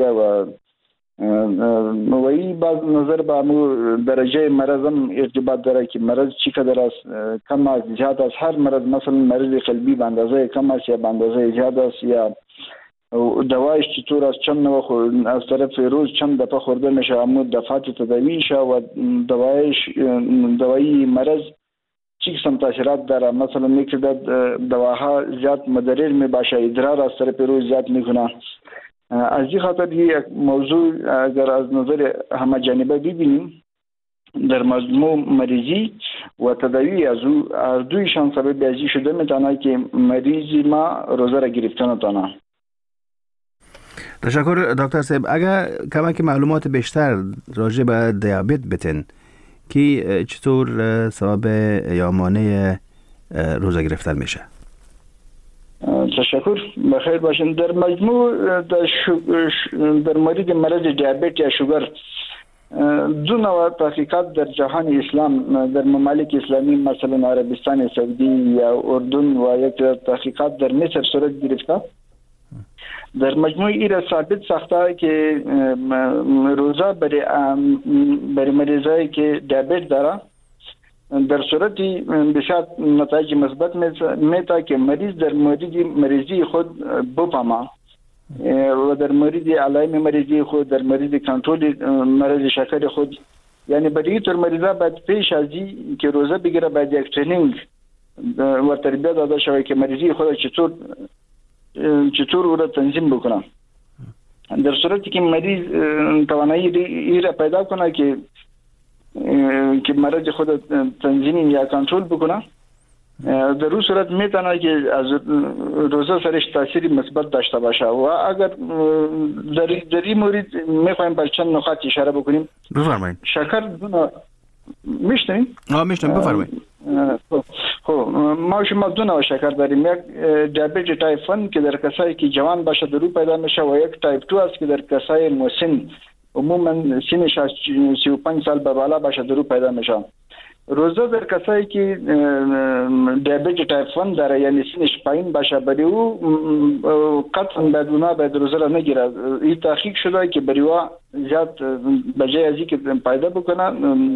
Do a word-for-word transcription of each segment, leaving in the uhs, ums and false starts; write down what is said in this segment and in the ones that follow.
شده و نوعی باز نظر به امو درجه مرضم ارتباط داره که مرض چقدر است، کم است زیاد است. هر مرض مثلا مرض قلبی به اندازه کم است یا به اندازه زیاد است، یا دوایش چطور است، چند نوع از طرف روز چند دفعه خورده میشه، امو دفعات تداویش و دوایش دوایی مرض چی قسم تاثیرات داره. مثلا یک دواها زیاد مضر می باشه، ادرار از طرف روز زیاد میکنه. از این خاطر یک موضوع اگر از نظر همه جانبه ببینیم، در مجموع مریضی و تداوی از او از دویشان سبب ازی شده میتونه که مریضی ما روزه را گرفته نتونه. تشکر دکتر صاحب. اگر کمک معلومات بیشتر راجع به دیابت بتین که چطور سبب یا مانع روزه گرفتن میشه؟ تشکر، بخیر باشین. در مجموع در, در مورد مرض دیابت یا شوگر دو نوع تحقیقات در جهان اسلام، در ممالک اسلامی مثلا عربستان سعودی یا اردن و یک تحقیقات در مصر صورت گرفته. در مجموع ایره ثابت ساخته که روزه برای برای مریضایی که دیابت داره در صورتی بسیار نتایج مثبت میتا که مریض در مورد مریضی خود بفهمه و در مورد علائم مریضی خود، در مورد کنترل مرض شکر خود، یعنی برای طور مریضا باید پیش از این که روزه بگیره باید یک ترینینگ و تربیت داده شود که مریضی خود چطور چطور او را تنظیم بکنه. در صورتی که مریض توانایی ای را پیدا کنه که که مرض خود تنظیم یا کنترل بکنه، در اون صورت میتونه که از روزه سرش تاثیر مثبت داشته باشه. و اگر در در این مورد میخوایم بر چند نکات اشاره بکنیم. بفرمایید. شکر دونه میشنوین؟ آه میشنویم، بفرمایید. خب ما شما دو نوع شکر داریم، یک دیابت تایپ یک که در کسایی که جوان باشه در او پیدا میشه و یک تایپ دو است که در کسای مسن عموما سنش از سی و پنج سال به بالا باشه در او پیدا میشه. روزه در کسایی که دیابت تایپ یک داره یعنی سنش پایین باشه برای او قطعا باید اونا باید روزه را نگیره. این تحقیق شده که برای او زیاد بجای ازی که پیدا بکنه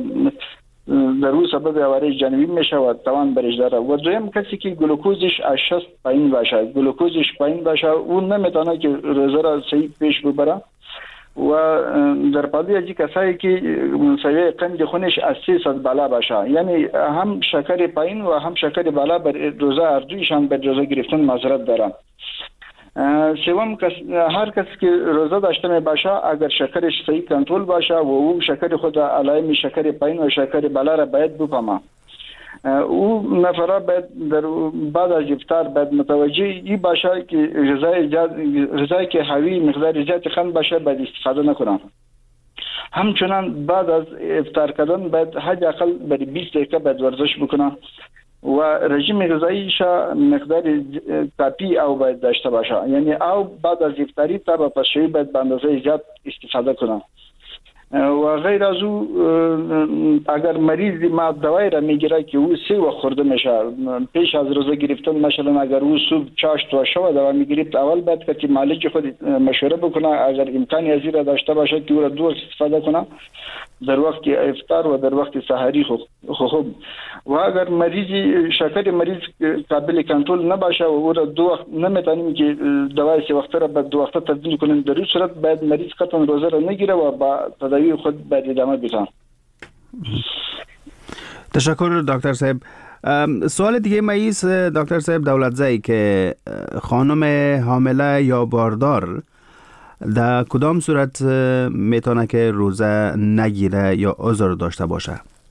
در او سبب عوارض جانبی میشه و توان برش داره. و دویم کسی که گلوکوزش از شصت پایین باشه، گلوکوزش پایین باشه اون نمیتونه که روزه را صحیح پیش ببره. و در پالی ازی کسایی که سویه قند خونش از سیصد بالا باشه، یعنی هم شکر پایین و هم شکر بالا بر روزه اردویشان بر روزه گرفتن معذرت دارن. سوم کس هر کس که روزه داشته می باشه اگر شکرش صحیح کنترل باشه و او شکر خود علائم شکر پایین و شکر بالا را باید بفهمه. او نفره باید در بعد از افطار باید متوجه ای باشه که غذای غذایی که حاوی مقدار زیاد قند باشه باید استفاده نکنه. همچنان بعد از افطار کردن باید حداقل برای بیست دقیقه باید ورزش بکنه و رژیم غذاییش مقدار کافی او باید داشته باشه، یعنی او بعد از افطاری تا به پسشویی باید به اندازه زیاد استفاده کنه. و غیر از او اگر مریض ما دوای را میگیره که او سه وقت خورده میشه پیش از روزه گرفتن، مثلا اگر او صبح چاشت و شب دوا میگیرید اول باید که معالج خود مشوره بکنه اگر امکانی ازی را داشته باشه که او را دو وقت استفاده کنه، در وقت افطار و در وقت سحری. خوب و اگر مریض شکر مریض قابل کنترل نباشه و او را دو وقت نمیتونیم که دوای سه وقت را به دو وقت تبدیل کنیم، در این صورت باید مریض قطعا روزه را نگیره و با تداوی خود باید ادامه بده. تشکر دکتر صاحب. سوال دیگه ماییس دکتر صاحب دولتزایی که خانم حامله یا باردار در کدام صورت میتونه که روزه نگیره یا عذر داشته باشه؟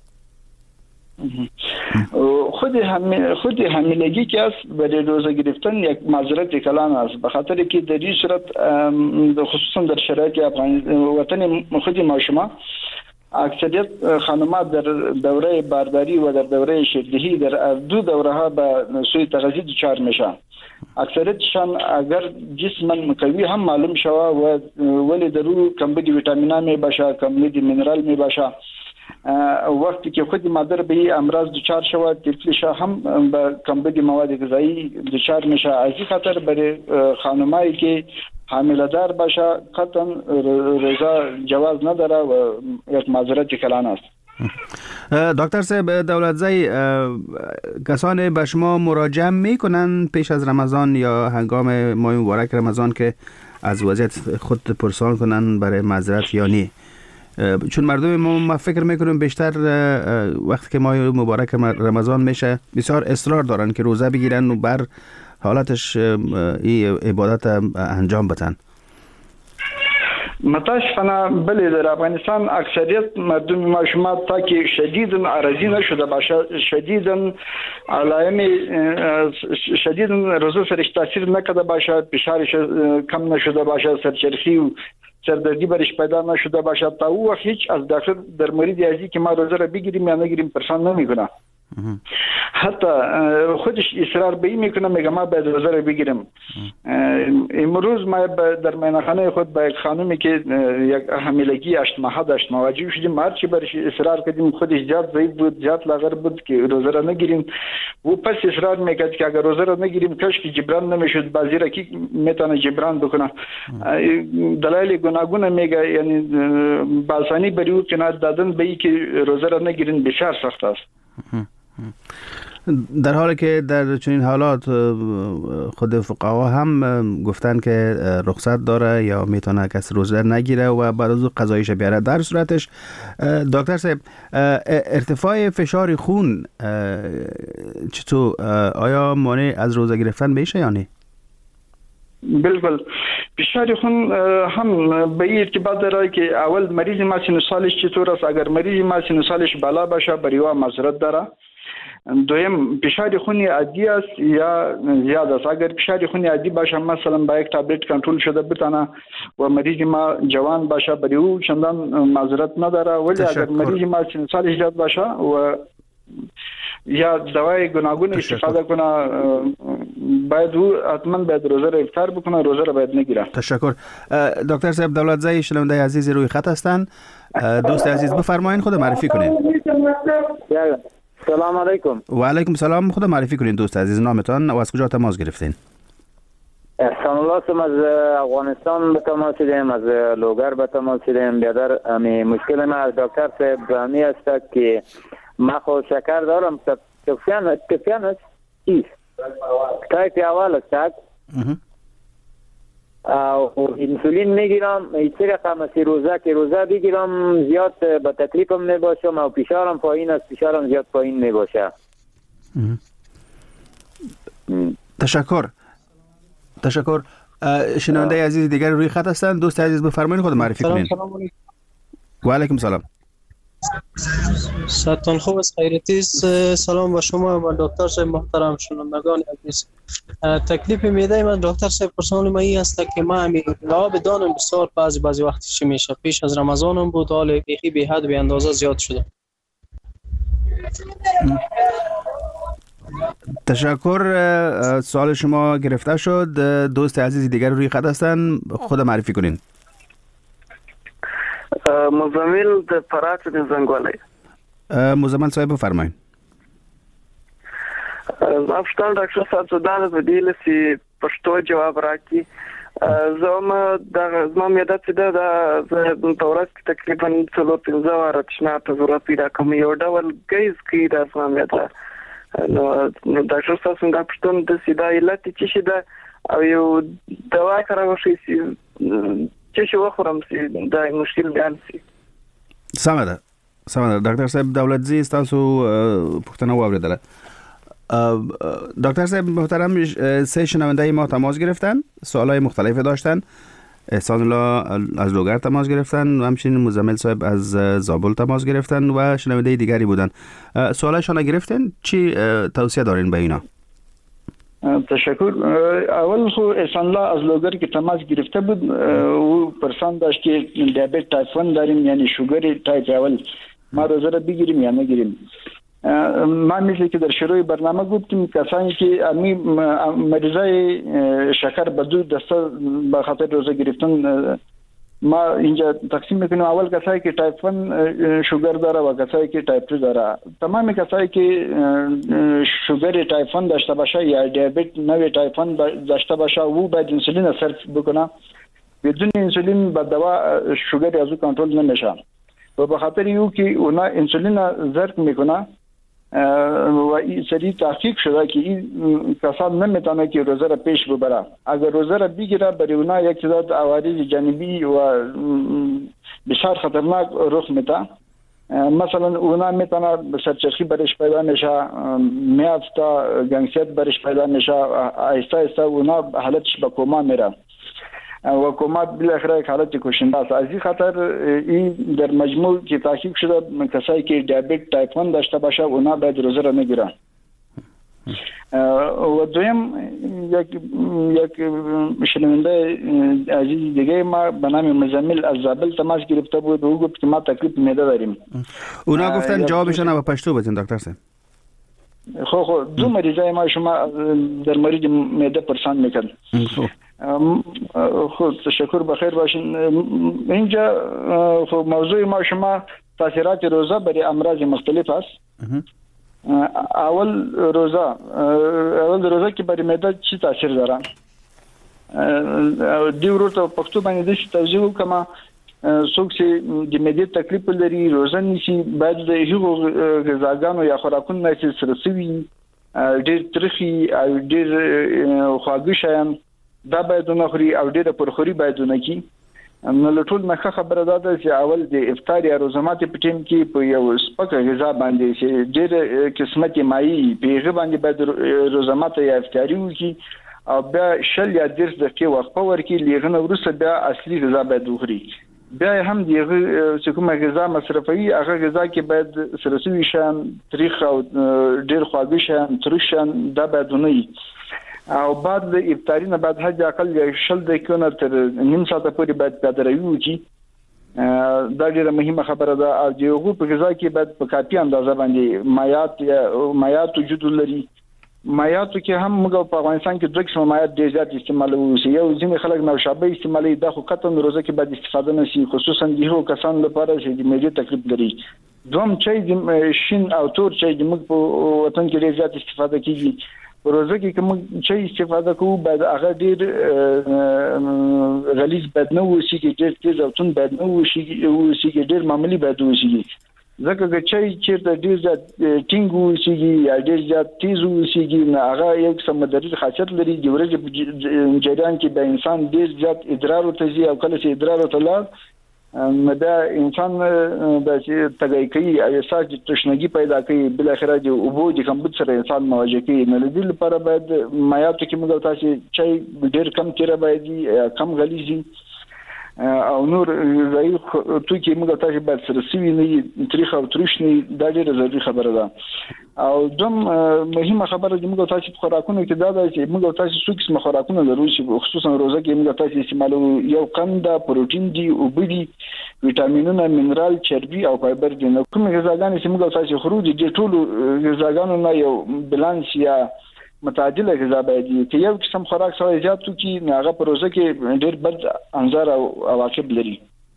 خود هم خود حاملگی که است برای روزه گرفتن یک معذرت کلان است، به خاطر که در این صورت خصوصا در شرایط وطن خود ما شما اکثریت خانمات در دوره بارداری و در دوره شیردهی در دو دوره ها به سوی تغذیه دچار میشن. اکثریتشان اگر جسمن قوی هم معلوم شوه و ولی درو کمبود ویتامین می باشه، کمبود مینرال می باشه، وقتی که خود مادر به امراض دچار شوه طفلش هم به کمبود مواد غذایی دچار میشه. از این خاطر برای خانمایی که حامله دار باشه قطعا روزه جواز نداره و یک معذرت کلان است. دکتر صاحب دولتزی، کسانی به شما مراجعه میکنن پیش از رمضان یا هنگام ماه مبارک رمضان که از وضعیت خود پرسان کنن برای معذرت یا نه؟ چون مردم ما ما فکر میکنیم بیشتر وقتی که ماه مبارک رمضان میشه بسیار اصرار دارن که روزه بگیرن و بر حالتش این عبادت انجام بدن. متاسفانه بله در افغانستان اکثریت مردم ما شما تا که شدیداً عارضی نشده باشه، شدیداً علائم شدیداً روزه سرش تاثیر نکرده باشه، فشارش کم نشده باشه، سرچرخی و سردردی برش پیدا نشده باشه، تا او وقت هیچ از داکتر در مورد ازی که ما روزه را بگیریم یا نگیریم پرسان نمیکنه. حتی خودش اصرار به این میکنه میگه ما باید روزه را بگیرم. امروز ما در مهمانخانه خود با یک خانومی که یک حاملگی هشت ماهه داشت مواجه شدیم، هر چی برش اصرار کردیم خودش زیاد ضعیف بود، زیاد لاغر بود که روزه را نگیریم. و پس اصرار میکرد که اگر روزه را نگیریم کاش که جبران نمیشد، بعضی را کی میتونه جبران بکنه. دلایل گوناگون میگه، یعنی باسانی بری او کنار دادن به این که روزه را نگیرین بسیار سخت است. در حالی که در چنین حالات خود فقها هم گفتن که رخصت داره یا میتونه کسی روزه نگیره و بعد از قضایش بیاره. در صورتش دکتر صاحب ارتفاع فشار خون چطور، آیا مانع از روزه گرفتن میشه یا نه؟ بالکل. فشار خون هم به این ارتباط داره که اول مریض ما سینوسالش چطور است. اگر مریض ما سینوسالش بالا باشه بریوا معذرت داره. دویم فشار خون عادی است یا زیاد است. اگر فشار خون عادی باشه مثلا با یک تابلت کنترل شده بتونه و مریض ما جوان باشه بریو چندان معذرت نداره. ولی اگر مریض ما سینوسالش زیاد باشه و یا دوای گوناگون استفاده کنه باید او حتما باید روزه را افطار بکنه، روزه را باید نگیره. تشکر. دکتر صاحب دولتزی شنونده عزیز روی خط هستند. دوست عزیز بفرمایید، خود معرفی کنید. سلام علیکم. و علیکم سلام. خود معرفی کنید دوست عزیز، نامتان و از کجا تماس گرفتین؟ احسان الله سم از افغانستان به تماس شدیم، از لوگر به تماس شدیم. بیادر امی مشکل ما از دکتر صاحب همی است که ما خو شکر دارم، تفیان تفیان است ایست تایپ اول است و انسولین میگیرم. ایچه رقم است روزه که روزه بگیرم زیاد با تکلیفم نباشم و فشارم پایین است، فشارم زیاد پایین نباشه. تشکر. تشکر. شنونده عزیز دیگر روی خط هستند. دوست عزیز بفرمایید، خود معرفی کنید. و علیکم سلام. سلام خوب است، خیرتی. سلام به شما و دکتر صاحب محترم، شنوندگان عزیز. تکلیف میده من دکتر صاحب پرسنل ما این است که ما همین لعاب دانم بسیار بعضی بعضی وقتی چی میشه، پیش از رمضانم بود، حال بیخی به حد به اندازه زیاد شده. تشکر. سوال شما گرفته شد. دوست عزیز دیگر روی خط هستن، خود معرفی کنین. مزمل د فرات د زنګولای. مزمل صاحب بفرمایید. افشتان ډاکټر صاحب سودان په دې لسی پښتو جواب راکړي. زما د زما مېده چې د تورات تقریبا څلور پنځه واره تشنا په ضرورت پیدا کوم یو ډول گیز کی د زما مېده. نو ډاکټر صاحب څنګه پښتون د سیدا علت چې شي دا او یو دوا کارو شي چې شو خورم سي دا مشکل بیان سي. سمه سمه ډاکټر صاحب دولتزی تاسو پښتنه واوریدله. دکتر صاحب محترم سه شنونده ما تماس گرفتن، سوالای مختلفی داشتن. احسان الله از لوگر تماس گرفتن و همچنین مزمل صاحب از زابل تماس گرفتن و شنونده دیگری بودن. سوالایشان گرفتن، چی توصیه دارین به اینا؟ تشکر. اول خو احسان الله از لوگر که تماس گرفته بود او پرسان داشت که دیابت تایپ یک داریم، یعنی شوگر تایپ اول، ما روزه را بگیریم یا نگیریم. ما مثل که در شروع برنامه گفتیم کسانی که امی مریضای شکر بدو دسته به خاطر روزه گرفتن ما اینجا تقسیم میکنیم اول کسایی که تایپ ون شوگر داره و کسایی که تایپ دو داره. تمام کسایی که شوگر تایپ ون داشته باشه یا دیابت نوع تایپ ون داشته باشه او باید انسولین صرف بکنه. بدون انسولین با دوا شوگر از او کنترل نمیشه. و به خاطر یو که اونا انسولین ضرب میکنه و این سری تحقیق شده که این کسان نمیتونه که روزه را پیش ببره. اگر روزه را بگیره برای اونا یک تعداد عوارض جانبی و بسیار خطرناک رخ میده. مثلا اونا میتونه سرچرخی برش پیدا میشه، میافتا گنگسیت برش پیدا میشه، آهسته آهسته اونا حالتش به کوما میره و کوما بالاخره یک حالت کشنده است. از این خاطر این در مجموع که تحقیق شده کسایی که دیابت تایپ ون داشته باشه اونا باید روزه را نگیرن. و دویم یک یک شنونده عزیز دیگه ما به نام مزمل از زابل تماس گرفته بود و گفت که ما تکلیف معده داریم. اونا گفتن جوابشون به پشتو بدین دکتر صاحب. خو خو دو مریضای ما شما در مورد معده پرسان میکنن. خود تشکر بخیر باشین. اینجا موضوع ما شما تاثیرات روزه برای امراض مختلف است. اول روزه اول روزه که برای معده چی تاثیر داره؟ دی ورته پښتو باندې د توضیح وکم. څوک چې د معدې تکلیف لري روزه نیسي باید د هغو غذاګانو یا خوراکونو نه سره سوي ډېر ترخي او ډېر خواږه شیان دا باید نه خوري او ډېر پرخوري باید نه کی. نو له ټول مخه خبره ده چې اول د افطار یا روزه ماتي په ټیم کې په یو سپکه غذا باندې چې ډېر قسمت مایي په هغه باندې باید روزه ماتي یا افطاري وکي او بیا شل یا درس دقیقې وقفه ورکړي. لغنه وروسته بیا اصلي غذا باید وخوري. بیا هم دغه چې کومه غذا مصرفوي هغه غذا کې باید سره سوي شان تاریخ او ډېر خواږه شان ترش شان دا باید نه وي. او بعد د افطاری نه بعد حج اقل شل دقیقې نه تر نیم ساعت پورې باید پیادروي وکړي. دا ډیره مهمه خبره ده. او دغه په غذا کې باید په کافي اندازه باندې مایات یا مایات وجود لري. مایاتو کې هم موږ په افغانستان کې دوه قسمه مایات ډېر زیات استعمالوي. یو ځینې خلک نوشابه استعمالوي، دا خو قطعا روزه کې باید استفاده نه شي، خصوصا د هغو کسانو لپاره چې د معدې تکلیف لري. دوم چای د شین او تور چای د موږ په وطن کې ډېر زیات استفاده کیږي. روزه کې کوم چای استفاده کوو باید هغه ډېر غلیظ باید نه وشي، ډېر تیز او توند باید نه وشي، ډېر معمولی باید وشي. ځکه چې چای چیرته ډېر زیات ټینګ وشي یا ډېر زیات تیز وشي نه هغه یو څه مدري خاصیت لري. د ورځې په جریان کې د انسان ډېر زیات ادرار وتزي او کله چې ادرار وتلار نو دا انسان د چې تګای کوي او احساس د تشنګي پیدا کوي. بل اخر د اوبو د کمبود سره انسان مواجه کوي. نو د دې لپاره باید مایاتو کې موږ تاسو چای ډېر کم کړه باید کم غلیظي او نور غوړي توکي موږ تاسو باید سره سوي نه تاریخ او ترش نه. دا ډېره ضروري خبره ده. او دوم مهمه خبره چې موږ تاسو په خوراکونو کې دا ده چې موږ تاسو څو قسم خوراکونه لرو چې خصوصا روزه کې موږ تاسو استعمالو. یو قند، پروتین دي، اوبه دي، ویټامینونه، منرال، چربي او فایبر دي. نو کوم غذاګانې چې موږ تاسو خورو دي ټول غذاګانو نه یو بالانس یا متعادله غذا باید وي. که یو قسم خوراک سره زیات توکي هغه په روزه کې ډېر بد انظار او عواقب لري.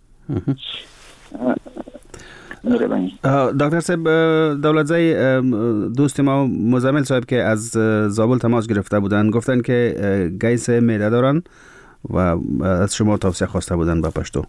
دکتر صاحب دولتزای دوست ما مزمل صاحب که از زابل تماس گرفته بودن گفتن که گیس معده دارن و از شما توصیه خواسته بودن با پشتو.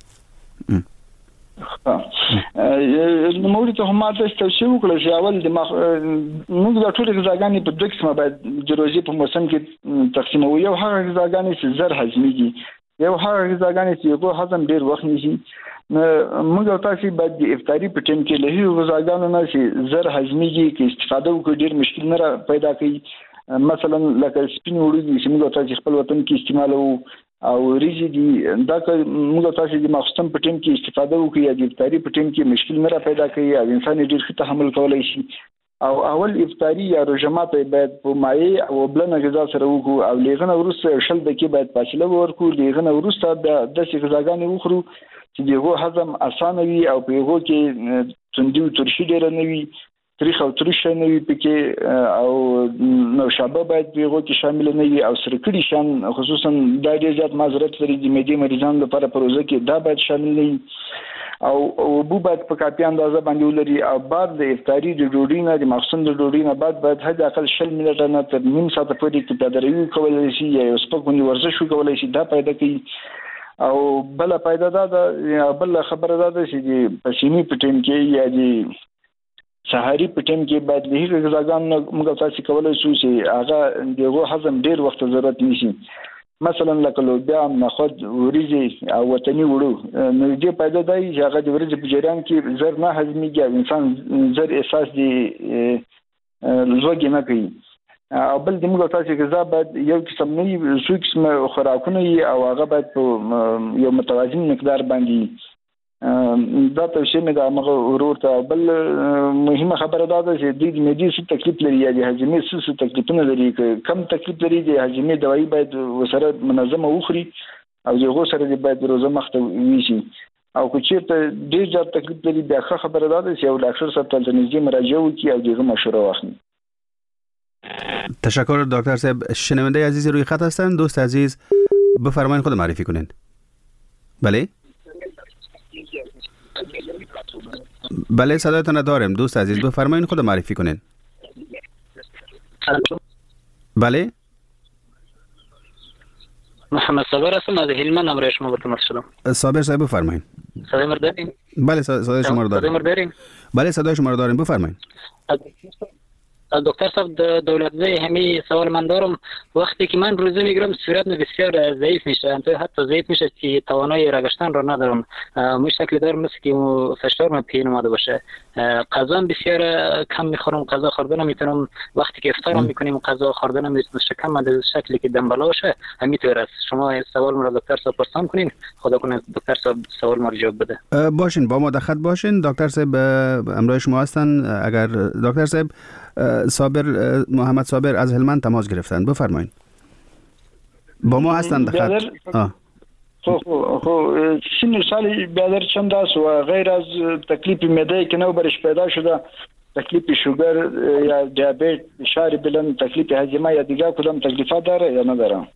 نو موږ ته هم تاسو توصیه وکړه چې اول د موږ د ټول غذاګانې په دوه قسمه باید د روزي په موسم کې تقسیموو. یو هغه غذاګانې چې زر هضمېږي، یو هغه غذاګانې چې یو هضم ډېر وخت نیسي. موږ تاسو باید د افطاری په ټیم کې له هغو غذاګانو نه چې زر هضمېږي کې استفاده وکړو، ډېر مشکل نه پیدا کوي. مثلا لکه سپین وړي چې موږ تاسو خپل وطن کې استعمالوو او ریزي دي، دا که موږ تاسو د مخصوص په ټیم کې استفاده وکړو یا د افطاری په ټیم کې مشکل نه پیدا کوي او انسان ډېر ښه تحمل کولی شي. او اول افطاری یا روژه ماتی باید په مایع او بلنه غذا سره وکړو او لغنه وروسته شل دقیقې باید فاصله ورکړو. لغنه وروسته بیا داسې غذاګانې وخورو چې د هغو هضم اسانه وي او په هغو کې توندي او ترشي ډېره نه وي تاریخ او ترش نه وي پکې او نوشابه باید پیغو کې شامل نه وي او سرکړي شان خصوصا د ډېر زیات معذرت لري د معدې مریضانو لپاره پروژه کې دا باید شامل نه وي او وبو باید په کافي اندازه باندې ولري او بعد د افطاری د ډوډۍ نه د مخصوص د ډوډۍ نه بعد باید حد اقل شل منټه نه تر نیم ساعت پورې کې پیاده‌روي کولای شي یا سپکونی ورزش کولای شي دا پیدا کوي او بل پیدا ده بل خبره ده چې د پسینی په ټیم کې یا د سحری په ټیم کې باید له هیڅ غذاګانو موږ تاسو کولای شو چې هغه دغه هضم ډیر وخت ضرورت نشي مثلا لکه لوبیا نخود وریجې او وطني وړو نو دې پیدا دی چې هغه د ورځې په جریان کې زر نه هضميږي انسان زر احساس دی لوګي نه کوي او بل د موږ تاسو غذا باید یو قسم نه څو قسم خوراکونه او هغه باید په یو متوازن مقدار باندې دا توصیه مې د هغه ورور ته بل مهمه خبره ده چې د معدې څه تکلیف لري یا د هضمي څه تکلیفونه لري کم تکلیف لري د هضمي دوايي باید وسره منظمه وخوري او دغه سره باید روزه مخته ویشي او که چیرته ډېر زیات تکلیف لري بیا ښه خبره ده چې یو ډاکټر سره تل نږدې مراجعه وکړي او دغه مشوره واخلي. تشکر دکتر صاحب. شنونده عزیز روی خط هستند. دوست عزیز بفرمایید خود معرفی کنین. بله بله صدایتان دارم. دوست عزیز بفرمایید خود معرفی کنین. بله محمد صابر هستم از هلمند امروز شما با تماس شدم. صابر صاحب بفرمایید. صدای ما دارین؟ بله صدای شما رو داریم. صدای ما دارین؟ بله صدای شما رو داریم بفرمایید. دکتر صاحب دولتزای همه سوال من دارم وقتی که من روزه میگیرم صورت بسیار ضعیف میشه حتی ضعیف میشه که توانایی رگشتن رو ندارم مش شکل دارم مثل که فشار من پین اومده باشه غذا بسیار کم میخورم غذا خوردن نمیتونم وقتی که افطار میکنیم غذا خوردن میتونم کم من شکلی که دنباله باشه همینطور است. شما سوال مرا دکتر صاحب پرسان کنین خدا کنه دکتر صاحب سوال ما رو جواب بده. باشین با ما در خط باشین. دکتر صاحب امروز شما هستن. اگر دکتر صاحب صابر محمد صابر از هلمند تماس گرفتن بفرمایید. با ما هستند خط. خو خو سن سال بیادر چند است و غیر از تکلیف معده که نو برش پیدا شده تکلیف شوگر یا دیابت فشار بلند تکلیف هضم یا دیگر کدام تکلیفات داره یا نداره؟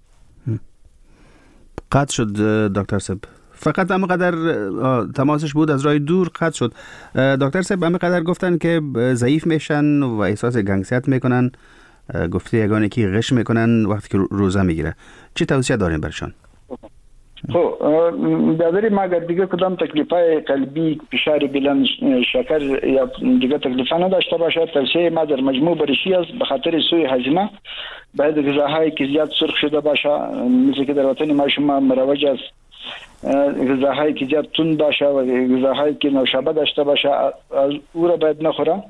قطع شد دکتر صاحب. فقط همینقدر تماسش بود از راه دور قطع شد. دکتر صاحب همینقدر گفتن که ضعیف میشن و احساس گنگسیت میکنن. گفته یگانه که غش میکنن وقتی که روزه میگیره. چی توصیه دارین برشان؟ خب بیادری ما اگر دیگه کدام تکلیفای قلبی فشار بلند شکر یا دیگه تکلیفا نداشته باشه توصیه ما در مجموع برشی است به خاطر سوء هضمه باید غذاهایی که زیاد سرخ شده باشه مثل که در وطن ما شما مروج است غذاهایی که زیاد تند باشه و غذاهایی که نوشابه داشته باشه او را باید نخوره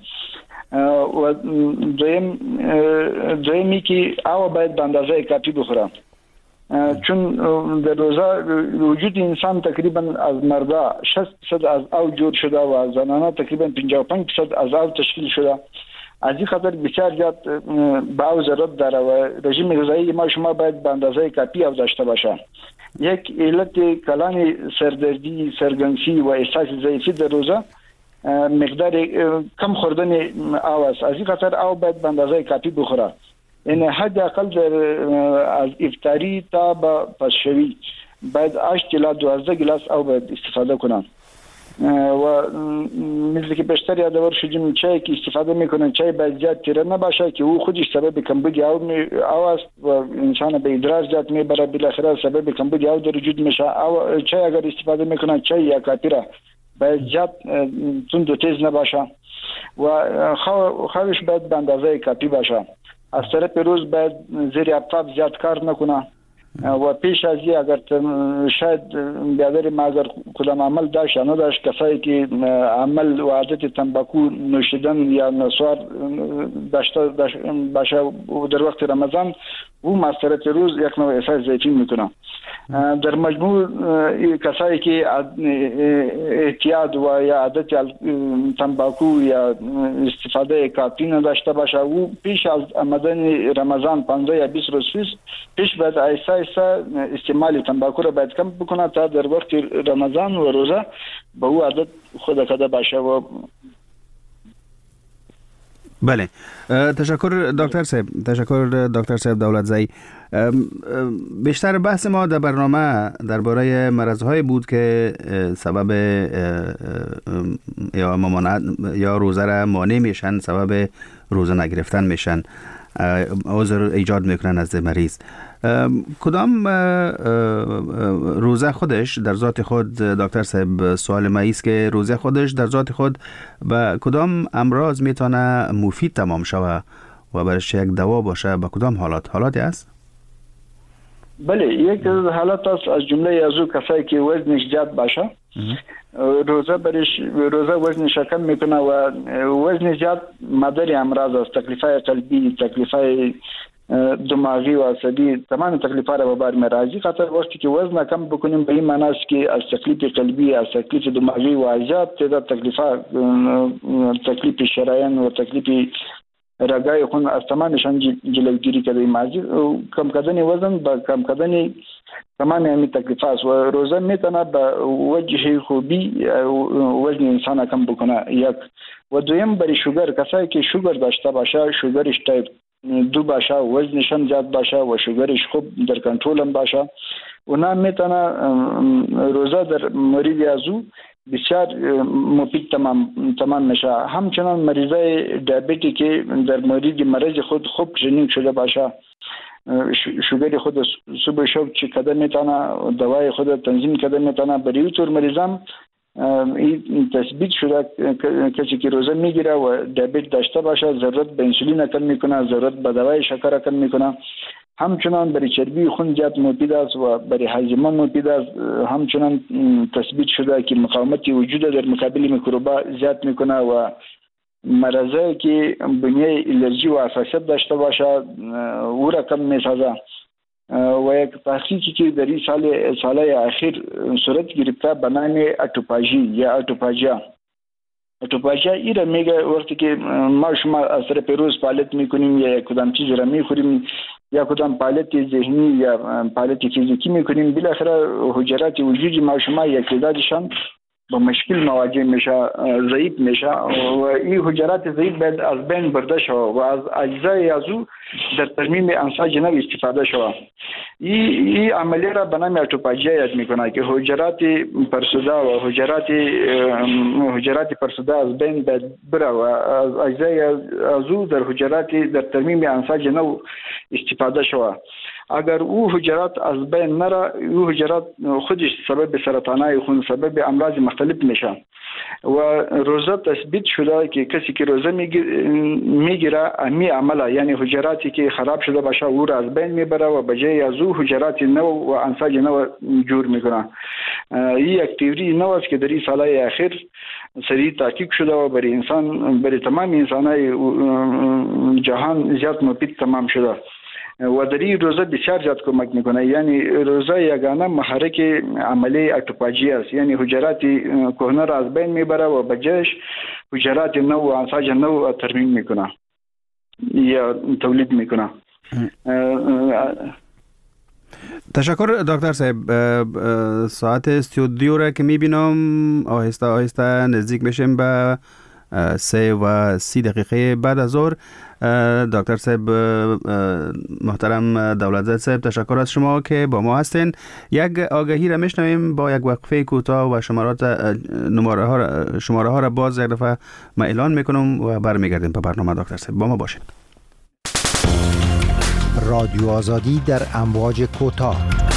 و دویم دویمی که آب باید به اندازه کافی بخوره چون در روزه وجود انسان تقریبا از مردا شصت درصد از آب جور شده و از زنانه تقریبا پنجاه و پنج درصد از آب تشکیل شده. از این خاطر بسیار زیاد به آب ضرورت داره و رژیم غذایی ما شما باید به اندازه کافی آب داشته باشه. یک علت کلان سردردی، سرگنسی و احساس ضعیفی در روزه مقدار کم خوردن آب است. از این خاطر آب باید به اندازه کافی بخوره. این حد اقل در از افطاری تا با پسشوی باید هشت تا دوازده گلاس آب باید استفاده کنن و مثل که بیشتر یادآور شدیم چای که استفاده میکنن چای باید زیاد تیره نباشه که او خودش سبب کمبود آب می است و انسان به ادرار زیاد میبره بالاخره سبب کمبود آب در وجود میشه. چای اگر استفاده میکنن چای یا کاپیرا باید زیاد تند و تیز نباشه و خوابش باید به اندازه کافی باشه. از طرف روز باید زیر آفتاب زیاد کار نکنه و پیش از این اگر شاید بیادر ما اگر کدام عمل داشت یا نداشت کسایی که عمل و عادت تنباکو نوشیدن یا نسوار داشته باشه در وقت رمضان او از طرف روز یک نوع احساس ضعیفی میکنه. در مجموع کسایی که اعتیاد و یا عادت تنباکو یا استفاده کافی نداشته باشه او پیش از آمدن رمضان پانزده یا بیست روز پیش باید آیسته آیسته استعمال تنباکو را باید کم بکنه تا در وقت رمضان و روزه به او عادت خود کده باشه و بله، تشکر دکتر صاحب. تشکر دکتر صاحب دولتزایی. بیشتر بحث ما در برنامه درباره مرض‌های بود که سبب یا ممانعت یا روزه را مانع میشن، سبب روزه نگرفتن میشن، عذر ایجاد میکنن از مریض. کدام روزه خودش در ذات خود، دکتر صاحب سوال ما است که روزه خودش در ذات خود و کدام امراض میتونه مفید تمام شود و برش یک دوا باشه؟ به کدام حالات حالاتی است؟ بله، یک از حالات است از جمله از او کسایی که وزنش زیاد باشه، روزه برش روزه وزنش کم میکنه و وزن زیاد مدار امراض است، تکلیفای قلبی، تکلیفای دماغی و عصبی، تمام تکلیفات را بر میراجی. خاطر وقتی که وزن کم بکنیم به این معنی است که از تکلیف قلبی، از تکلیف دماغی و زیاد تعداد تکلیفات، تکلیف شرایین و تکلیف رگای خون از تمامشان جلوگیری کرده. ماجی کم کردن وزن با کم کردن تمام این تکلیفات و روزه میتونه با وجه خوبی وزن انسان کم بکنه. یک و دویم برای شوگر، کسایی که شوگر داشته باشه، شوگرش تایپ دو باشه، وزنش هم زیاد باشه و شوگرش خوب در کنترل هم باشه، اونا میتونه روزه در مورد ازو بسیار مفید تمام تمام میشه. همچنان مریضای دیابتی که در مورد مرض خود خوب ترینینگ شده باشه، شوگر خود صبح شب چی کده میتونه دوای خود تنظیم کده میتونه. برای طور مریضان این تثبیت شده کسی که روزه میگیره و دیابت داشته باشه ضرورت به انسولین کم میکنه، ضرورت به دوای شکر کم میکنه. همچنان برای چربی خون زیاد مفید است و برای هاضمه مفید است. همچنان تثبیت شده که مقاومت وجود در مقابل میکروبا زیاد میکنه و مرضایی که بنیه الرژی و حساسیت داشته باشه او را کم میسازه. و یک تحقیقی که در این سال سالهای اخیر صورت گرفته به نام اتوپاژی یا اتوپاژیا. اتوپاژیا ای را میگه وقتی که ما شما از طرف روز فعالیت میکنیم یا کدام چیز را میخوریم یا کدام فعالیت ذهنی یا فعالیت فیزیکی میکنیم، بالاخره حجرات وجودی ما شما یک تعدادشان با مشکل مواجه میشه، ضعیف میشه و این حجرات ضعیف باید از بین برده شود و از اجزای از او در ترمیم انساج نو استفاده شود. این این عملیه را به نام اتوپاژیا یاد میکنه که حجرات فرسوده و حجرات حجرات فرسوده از بین باید بره و از اجزای از او در حجرات در ترمیم انساج نو استفاده شود. اگر او حجرات از بین نره، او حجرات خودش سبب سرطانای خون، سبب امراض مختلف میشه. و روزه تثبیت شده که کسی که روزه میگیره امی عمله، یعنی حجراتی که خراب شده باشه او را از بین میبره و بجای از او حجرات نو و انساج نو جور میکنه. این یک تئوری نو است که در این سالهای اخیر سریع تحقیق شده و برای انسان، برای تمام انسانای جهان زیاد مفید تمام شده و در این روزه بسیار زیاد کمک میکنه. یعنی روزه یگانه محرک عملی اتوپاژیا است، یعنی حجرات کهنه را از بین میبره و بجایش حجرات نو و انساج نو ترمیم میکنه یا تولید میکنه. تشکر دکتر صاحب. ساعت استودیو را که میبینم آهسته آهسته نزدیک میشیم به سه و سی دقیقه بعد از ظهر. دکتر صاحب محترم دولتزاد صاحب، تشکر از شما که با ما هستین. یک آگهی را میشنویم با یک وقفه کوتاه و شمارات نماره ها را شماره ها را باز یک دفعه ما اعلان میکنم و برمیگردیم به برنامه. دکتر صاحب با ما باشین. رادیو آزادی در امواج کوتاه.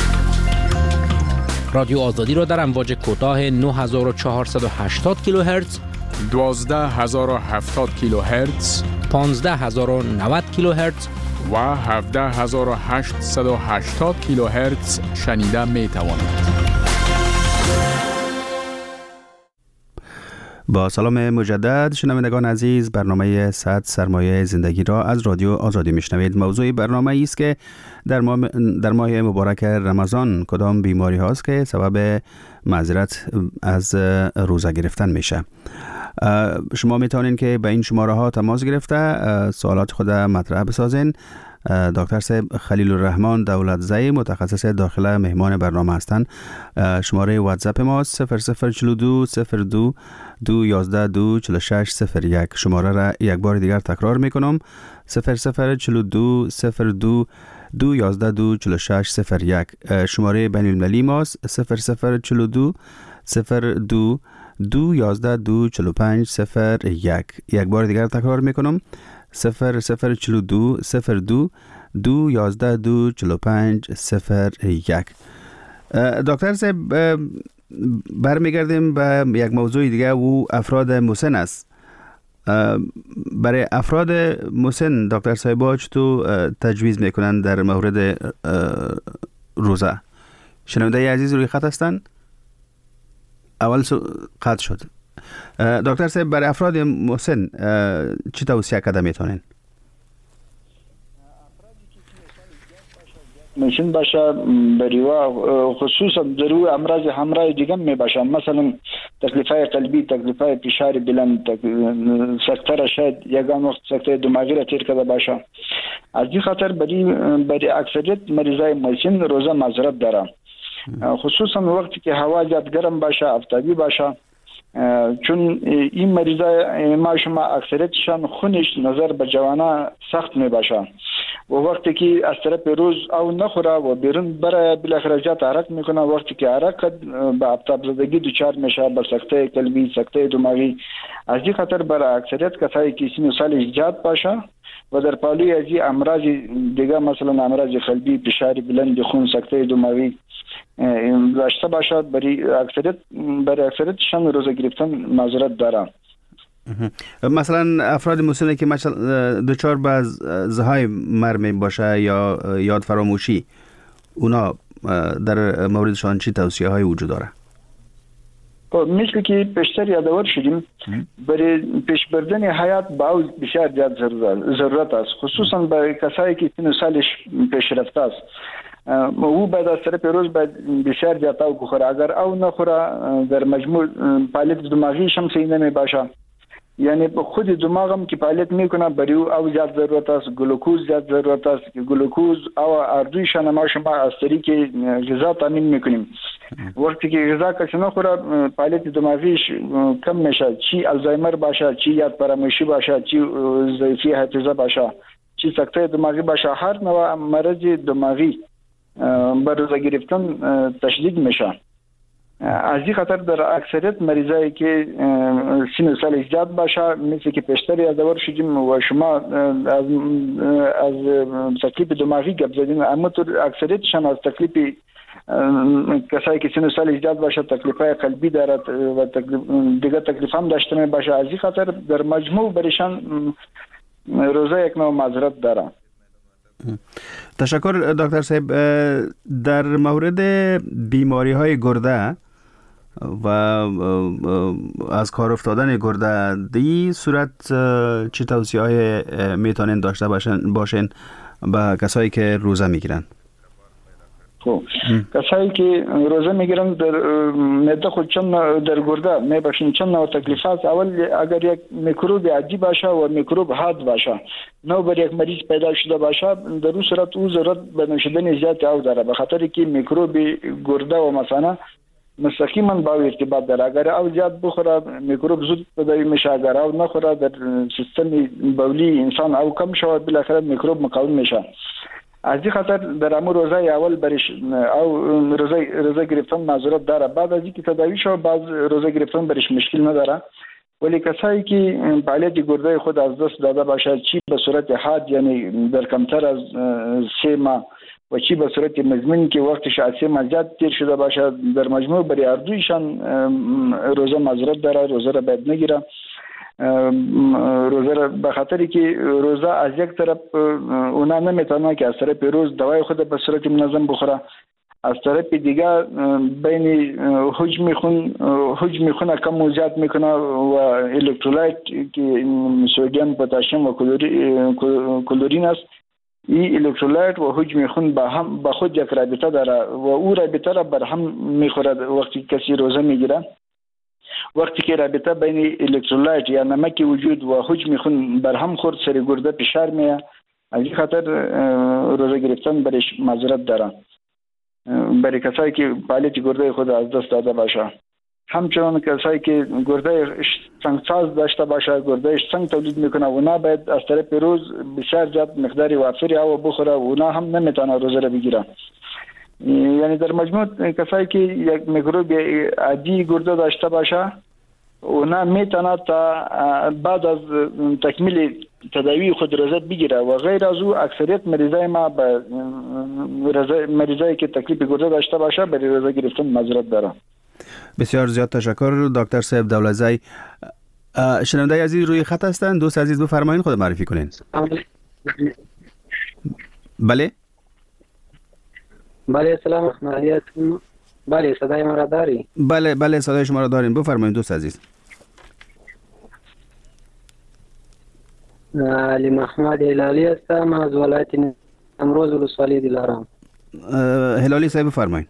رادیو آزادی را در امواج کوتاه نه هزار و چهارصد و هشتاد کیلوهرتز، دوازده هزار و هفتاد کیلوهرتز، پانزده هزار و نود کیلوهرتز و هفده هزار و هشتصد و هشتاد کیلوهرتز شنیده می توانید. با سلام مجدد شنوندگان عزیز، برنامه صد سرمایه زندگی را از رادیو آزادی میشنوید. موضوع برنامه است که در ماه, در ماه مبارک رمضان کدام بیماری هاست که سبب معذرت از روزه گرفتن میشه. شما میتونین که به این شماره ها تماس گرفته سوالات خود مطرح بسازین دکتر صاحب خلیل الرحمن دولتزئی متخصص داخله مهمان برنامه هستند. شماره واتساپ ما صفر صفر چهل و دو صفر دو دو یازده دو چهل و شش صفر یک. شماره را یک بار دیگر تکرار میکنم: صفر صفر چهل و دو صفر دو دو یازده دو چهل و شش صفر یک. شماره بین المللی ماست صفر صفر چهل و دو صفر دو دو یازده دو چهل و پنج صفر یک. یک بار دیگر تکرار میکنم: صفر صفر چهل و دو صفر دو دو یازده دو چهل و پنج صفر یک. دکتر صاحب برمیگردیم به یک موضوع دیگه و افراد مسن است. برای افراد مسن دکتر صاحب چطور تجویز میکنن در مورد روزه؟ شنونده عزیز روی خط هستند؟ اول قطع شد. دکتر صاحب برای افراد مسن چی توصیه کرده میتونین؟ مسن باشه بریوا خصوصا درو امراض همراه دیگه می باشه، مثلا تکلیفای قلبی، تکلیفای فشار بلند، سکته شاید یگان وقت سکته دماغی را تیر کرده باشه. از این خاطر بری بری اکثریت مریضای مسن روزه معذرت داره، خصوصا وقتی که هوا زیاد گرم باشه، آفتابی باشه، چون این مریضای ما شما اکثریتشان خونش نظر به جوانا سخت می باشه و وقتی که از طرف روز او نخوره و بیرون برای بالاخره زیاد حرکت میکنه، وقتی که حرکت به آفتاب زدگی دچار میشه، به سکته قلبی، سکته دماغی. از این خاطر برای اکثریت کسایی که سن و سالش زیاد باشه و در پالوی از این امراض دیگه مثلا امراض قلبی، فشار بلند خون، سکته دماغی داشته باشد، برای اکثریت برای اکثریتشان روزه گرفتن معذرت دارن. مثلا افراد مسن که مثلا دچار به زهای مرمی باشه یا یاد فراموشی، اونا در موردشان چی توصیه های وجود داره؟ مثل که پیشتر یادآور شدیم، برای پیش بردن حیات باز بسیار زیاد ضرورت است، خصوصا برای کسایی که سن و سالش پیشرفته است. او بعد از طرف روز باید بسیار زیاد او بخوره، اگر او نخوره در مجموع فعالیت دماغیش هم صحیح نمی باشه، یعنی خود دماغم که فعالیت میکنه برای او او زیاد ضرورت است، گلوکوز زیاد ضرورت است. گلوکوز او اردویشان ما شما از طریق غذا تامین میکنیم. وقتی که غذا کسی نخوره فعالیت دماغیش کم میشه، چی الزایمر باشه، چی یاد فراموشی باشه، چی ضعیفی حافظه باشه، چی سکته دماغی باشه، هر نوع مرض دماغی بر روزه گرفتن تشدید میشه. از این خاطر در اکثریت مریضایی که سن و سال زیاد باشه، مثل که پیشتر یادآور شدیم و شما از از تکلیف دماغی گپ زدین، اما تو اکثریتشان از تکلیف کسایی که سن و سال زیاد باشه تکلیفای قلبی دارد و دیگه تکلیف هم داشته می باشه. از این خاطر در مجموع برشان روزه یک نوع معذرت داره. تشکر دکتر صاحب. در مورد بیماری های گرده و از کار افتادن گرده دی صورت چه توصیه های میتونین داشته باشن باشین به کسایی که روزه میگیرن؟ خب کسایی که روزه میگیرن در معده خود چند در گرده می باشین چند نوع تکلیفات. اول اگر یک میکروب عادی باشه و میکروب حاد باشه، نو بر یک مریض پیدا شده باشه، در اون صورت او ضرورت به نوشیدن زیاد آب داره، به خاطر که میکروب گرده و مثلا مستقیما با ارتباط داره. اگر آب زیاد بخوره میکروب زود تداوی میشه، اگر آب نخوره در سیستم بولی انسان آب کم شود، بالاخره میکروب مقاوم میشه. از این خاطر در امور روزه اول برش او روزه روزه گرفتن معذرت داره. بعد از اینکه تداوی شو باز روزه گرفتن برش مشکل نداره، ولی کسایی که فعالیت گرده خود از دست داده باشه، چی به صورت حاد یعنی در کمتر از سه ماه و چی به صورت مزمن که وقتش از سه ماه زیاد تیر شده باشه، در مجموع برای اردویشان روزه معذرت داره، روزه را باید نگیره. روزه را به خاطری که روزه از یک طرف اونا نمیتونه که از طرف روز دوای خود به صورت منظم بخوره، از طرف دیگه بین حجم خون حجم خون کم و زیاد میکنه و الکترولایت که سدیم، پتاسیم و کلورین است، این الکترولایت و حجم خون با هم با خود یک رابطه داره و او رابطه را بر هم میخوره. وقتی کسی روزه میگیره، وقتی که رابطه بین الکترولایت یا نمک وجود و حجم خون بر هم خورد، سر گرده فشار میاد از این خاطر روزه گرفتن برش معذرت داره. برای کسایی که فعالیت گرده خود از دست داده باشه، همچنان کسایی که گرده سنگساز داشته باشه، گردهش سنگ تولید میکنه، اونا باید از طرف روز بسیار زیاد مقداری وافری آب بخوره، اونا هم نمیتونه روزه را بگیره. یعنی در مجموع کسایی که یک میکروب عادی گرده داشته باشه، اونا میتونه تا بعد از تکمیل تداوی خود روزه بگیره و غیر از او اکثریت مریضای ما به مریضایی که تکلیف گرده داشته باشه برای روزه گرفتن معذرت داره. بسیار زیاد تشکر دکتر صاحب دولتزی. شنونده عزیز روی خط هستند، دوست عزیز بفرمایید خود معرفی کنین. بله بله سلام علیکم. بله صدای ما را داری؟ بله بله صدای شما را داریم، بفرمایید دوست عزیز. علی محمد هلالی هستم از ولایت امروز ولسوالی دلارام. هلالی صاحب بفرمایید.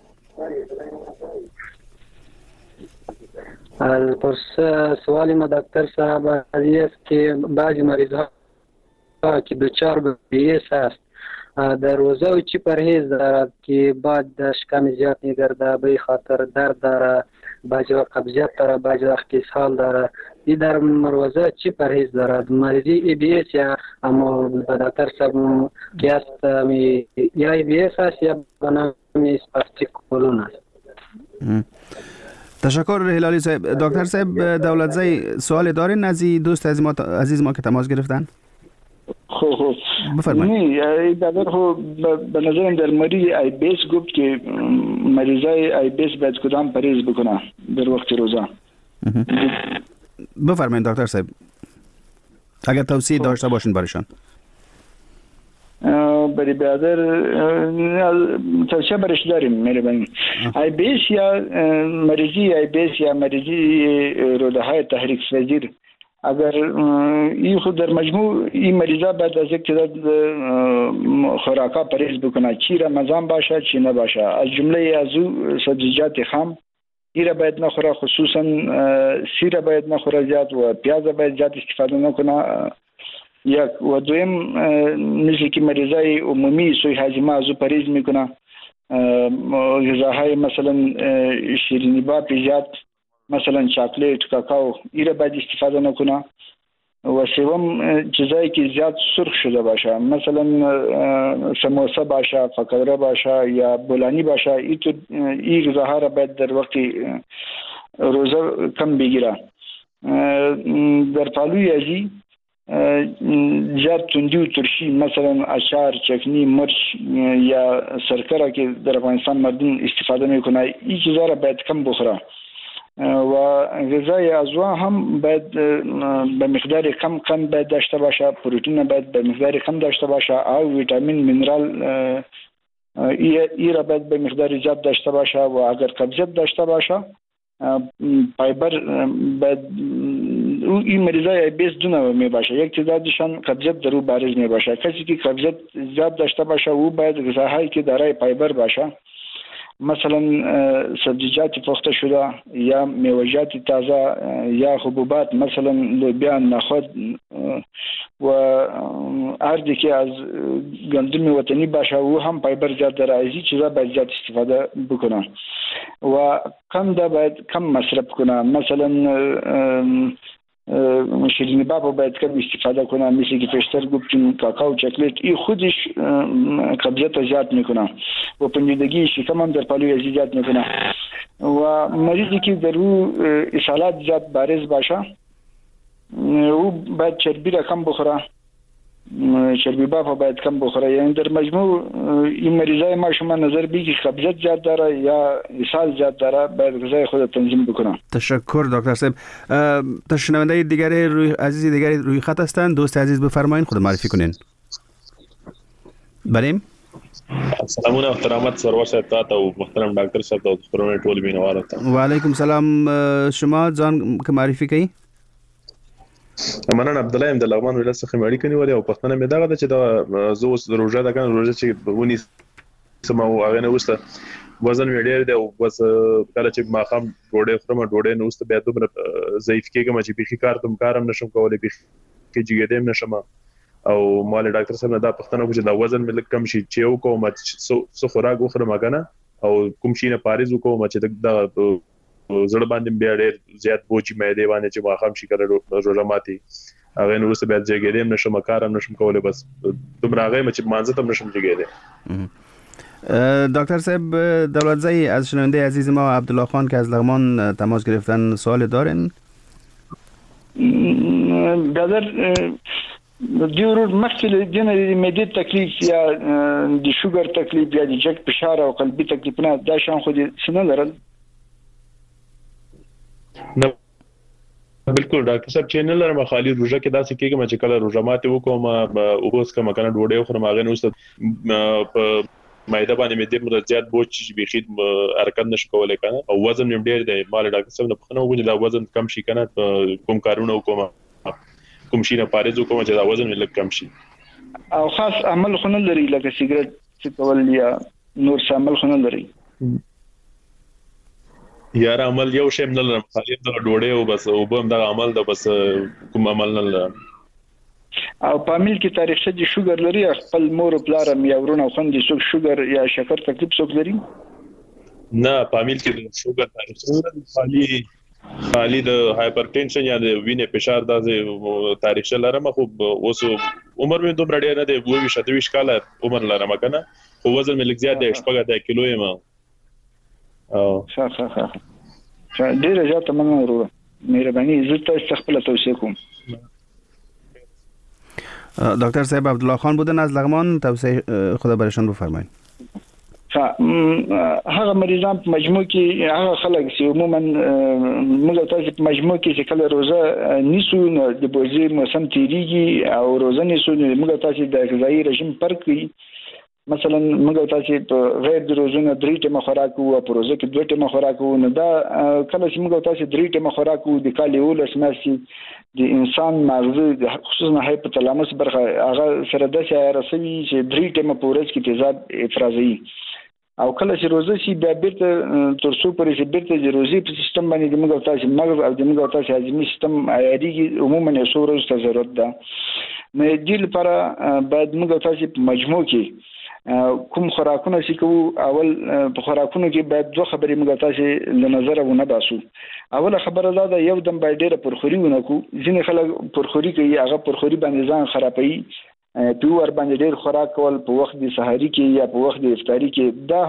الپرس سوال ما دکتر صاحب عزیز است که بعضی مریض ها که دچار به بیس است در روزه و چی پرهیز دارد که بعد شکم زیاد میگرده، به خاطر درد داره، بعضی وقت قبضیت داره، بعضی وقت اسهال داره، این در روزه چی پرهیز دارد؟ مریضی ای بی اس یا اما دکتر صاحب که است یا ای بی اس است یا بنامی اسپاستیک کولون است. تشکر هلالی صاحب. دکتر صاحب دولتزی سوال دارین از دوست عزیز ما عزیز ما که تماس گرفتن؟ خب خب بفرمایید. نه بعد خب به نظرم در مریض ای بی اس گفت که مریضای ای بی اس باید کدام پرهیز بکنه در وقت روزه. بفرمایید دکتر صاحب اگر توصیه داشته باشین برایشان. برای برادر توصیه برش داریم مهربانی. ای بی اس یا مریضی ای بی اس یا مریضی روده های تحریک پذیر، اگر این خود در مجموع این مریضا بعد از یک تعداد خوراکا پرهیز بکنه، چی رمضان باشه چی نباشه، از جمله از او سبزیجات خام این را باید نخوره، خصوصا سیر باید نخوره زیاد و پیاز باید زیاد استفاده نکنه. یک و دویم مثل که مریضای عمومی سوی هاضمه از او پرهیز میکنه، غذاهای مثلا شیرینی باب زیاد، مثلا چاکلیت، کاکائو این را باید استفاده نکنه. و سوم چیزایی که زیاد سرخ شده باشه، مثلا سموسه باشه، فکوره باشه یا بولانی باشه، این غذاها را باید در وقت روزه کم بگیره. در پالوی ازی زیاد تندی و ترشی، مثلا اچار، چکنی، مرچ یا سرکه که در افغانستان مردم استفاده میکنه، این چیزا را باید کم بخوره. و غذای ازوا هم باید به مقدار کم کم باید داشته باشه، پروتئین باید به مقدار کم داشته باشه، او ویتامین مینرال ای را باید به مقدار زیاد داشته باشه. و اگر قبضیت داشته باشه فایبر باید این مریضای ای بی اس دو نوع می باشه، یک تعدادشان قبضیت در او بارز می باشه. کسی که قبضیت زیاد داشته باشه او باید غذاهایی که دارای فایبر باشه، مثلا سبزیجات پخته شده یا میوه‌جات تازه یا حبوبات، مثلا لوبیا، نخود و اردی که از گندم وطنی باشه او هم فایبر زیاد داره، از این چیزا باید زیاد استفاده بکنه و کم دا باید کم مصرف کنه. مثلا شیرینی باب باید کم استفاده کنه، مثل که پیشتر گفتیم کاکائو، چاکلیت، این خودش قبضیت زیاد میکنه و پنجیدگی شکم هم در پالوی ازی زیاد میکنه. و مریضی که در او اسهالات زیاد بارز باشه او باید چربی را کم بخوره، چربی باب باید کم بخوره. یعنی در مجموع این مریضای ما شما نظر بگی که قبضیت زیاد داره یا اسهال زیاد داره، باید غذای خود تنظیم بکنه. تشکر دکتر صاحب. شنونده دیگری روی عزیز دیگری روی خط هستند، دوست عزیز بفرمایید خود معرفی کنین. بریم سلامونه احترامات سرور صاحب ته او محترم ډاکټر صاحب او خبرونه ټول بینوارو ته. و علیکم سلام. شما ځان که معرفي کړئ؟ مننه. عبد الله ام د لغمان ولایت څخه مړی کني ولی او پښتنه مې دغه چې دا زو روزه د کان روزه چې ونی سمو هغه نه وسته وزن مې ډېر دی او بس کله چې ما خام ډوډۍ خورم ډوډۍ نه وسته بیا دومره ضعیف کېږم چې بيخي کار تم کارم نشم کولای، بيخي جګېدم نشم او مال ډاکټر صاحب دا پښتنه کوم چې دا وزن مې لکه کم شي چې یو کوم چې څو خوراک وخورم کنه او کوم شي نه پاریز وکوم چې دا زړه باندې بیا ډېر زیات بوجي مې دی باندې چې واخم شي کړو روزه ماتي هغه نو څه بیا ځګېدم نشم کارم نشم کولای بس دومره هغه مې چې مانځه تم نشم ځګېدم. دکتر صاحب دولتزایی از شنونده عزیز ما عبدالله خان که از لغمان تماس گرفتن سوال دارین؟ برادر دیور مخکې دینه د معدې تکلیف یا د شوګر تکلیف یا د جګ فشار او قلبي تکلیفونه دا شان خو دې سن لرل؟ نه بالکل ډاکټر صاحب چې نه لرم خالي روزه کې داسې کېږم چې کله روزه ماته وکوم او اوس کوم کنه ډوډۍ خورم هغه نو ست په مایده باندې مې د مر زیات بوج چې بيخید حرکت نشو کولای کنه او وزن مې ډېر دی مال ډاکټر صاحب نه پخنه وګورئ دا وزن کم شي کنه کوم کارونه وکوم کوم شي نه پارېز وکوم چې دا وزن مې لږ کم شي او خاص عمل خو نه لري لکه سیګریټ چې کول یا نور څه عمل خو نه لري یار عمل یو شی نه لرم خالي د ډوډۍ او بس او به دا عمل د بس کوم عمل نه لرم او پامیل کې تاریخ د شوګر لري خپل مور پلار مې ورونه خوندې څوک شوګر یا شکر تکلیف څوک لري نه پامیل کې د شوګر تاریخ خالي خالي د هایپرټنشن یا د وینې فشار د تاریخ لرم خو اوس عمر مې دومره ډېر نه دی وو شتويش کال عمر لرم کنه خو وزن مې لږ زیات دی شپږ کیلو یم او ښه ښه ښه ډېر زیات مننه ورو مهرباني زه تاسو خپل توصیه کوم. دکتر صاحب عبدالله خان بودن از لغمان توصیه خدا برشان بفرمایید. هغه مریضان په مجموع کې هغه خلک چې عموما موږ تاسو په مجموع کې چې کله روزه نیسو نو د بوزي موسم تیریږي او روزه نیسو نو موږ تاسو د غذایی رژیم فرق کوي مثلا موږ تاسو په غیر د روزونه درې ټیمه خوراک او په روزه کې دوه ټیمه خوراک او نه دا کله چې موږ تاسو درې ټیمه خوراک او د کالي ولس ماسي د انسان مغزه خصوصا هایپوتالاموس برخه هغه سره د سیارسوي چې درې ټیمه په ورځ کې تیزاب افرازي او کله چې روزه شي بیا بیرته تر څو پرې چې بیرته د روزي په سیستم باندې د موږ تاسو مغز او د موږ تاسو هضمي سیستم عیاري عموما یو څو ورځې ته ضرورت ده نو د لپاره باید موږ تاسو په مجموع کې کوم خوراکونه چې کو اول په خوراکونو کې باید دوه خبرې موږ تاسو له نظر ونه باسو. اوله خبره دا ده یو دم باید ډېر پرخوري ونه کو ځینې خلک پرخوري کوي هغه پرخوري باندې ځان خرابوي په ور باندې ډېر خوراک کول په وخت د سحری کې یا په وخت د افطاری کې دا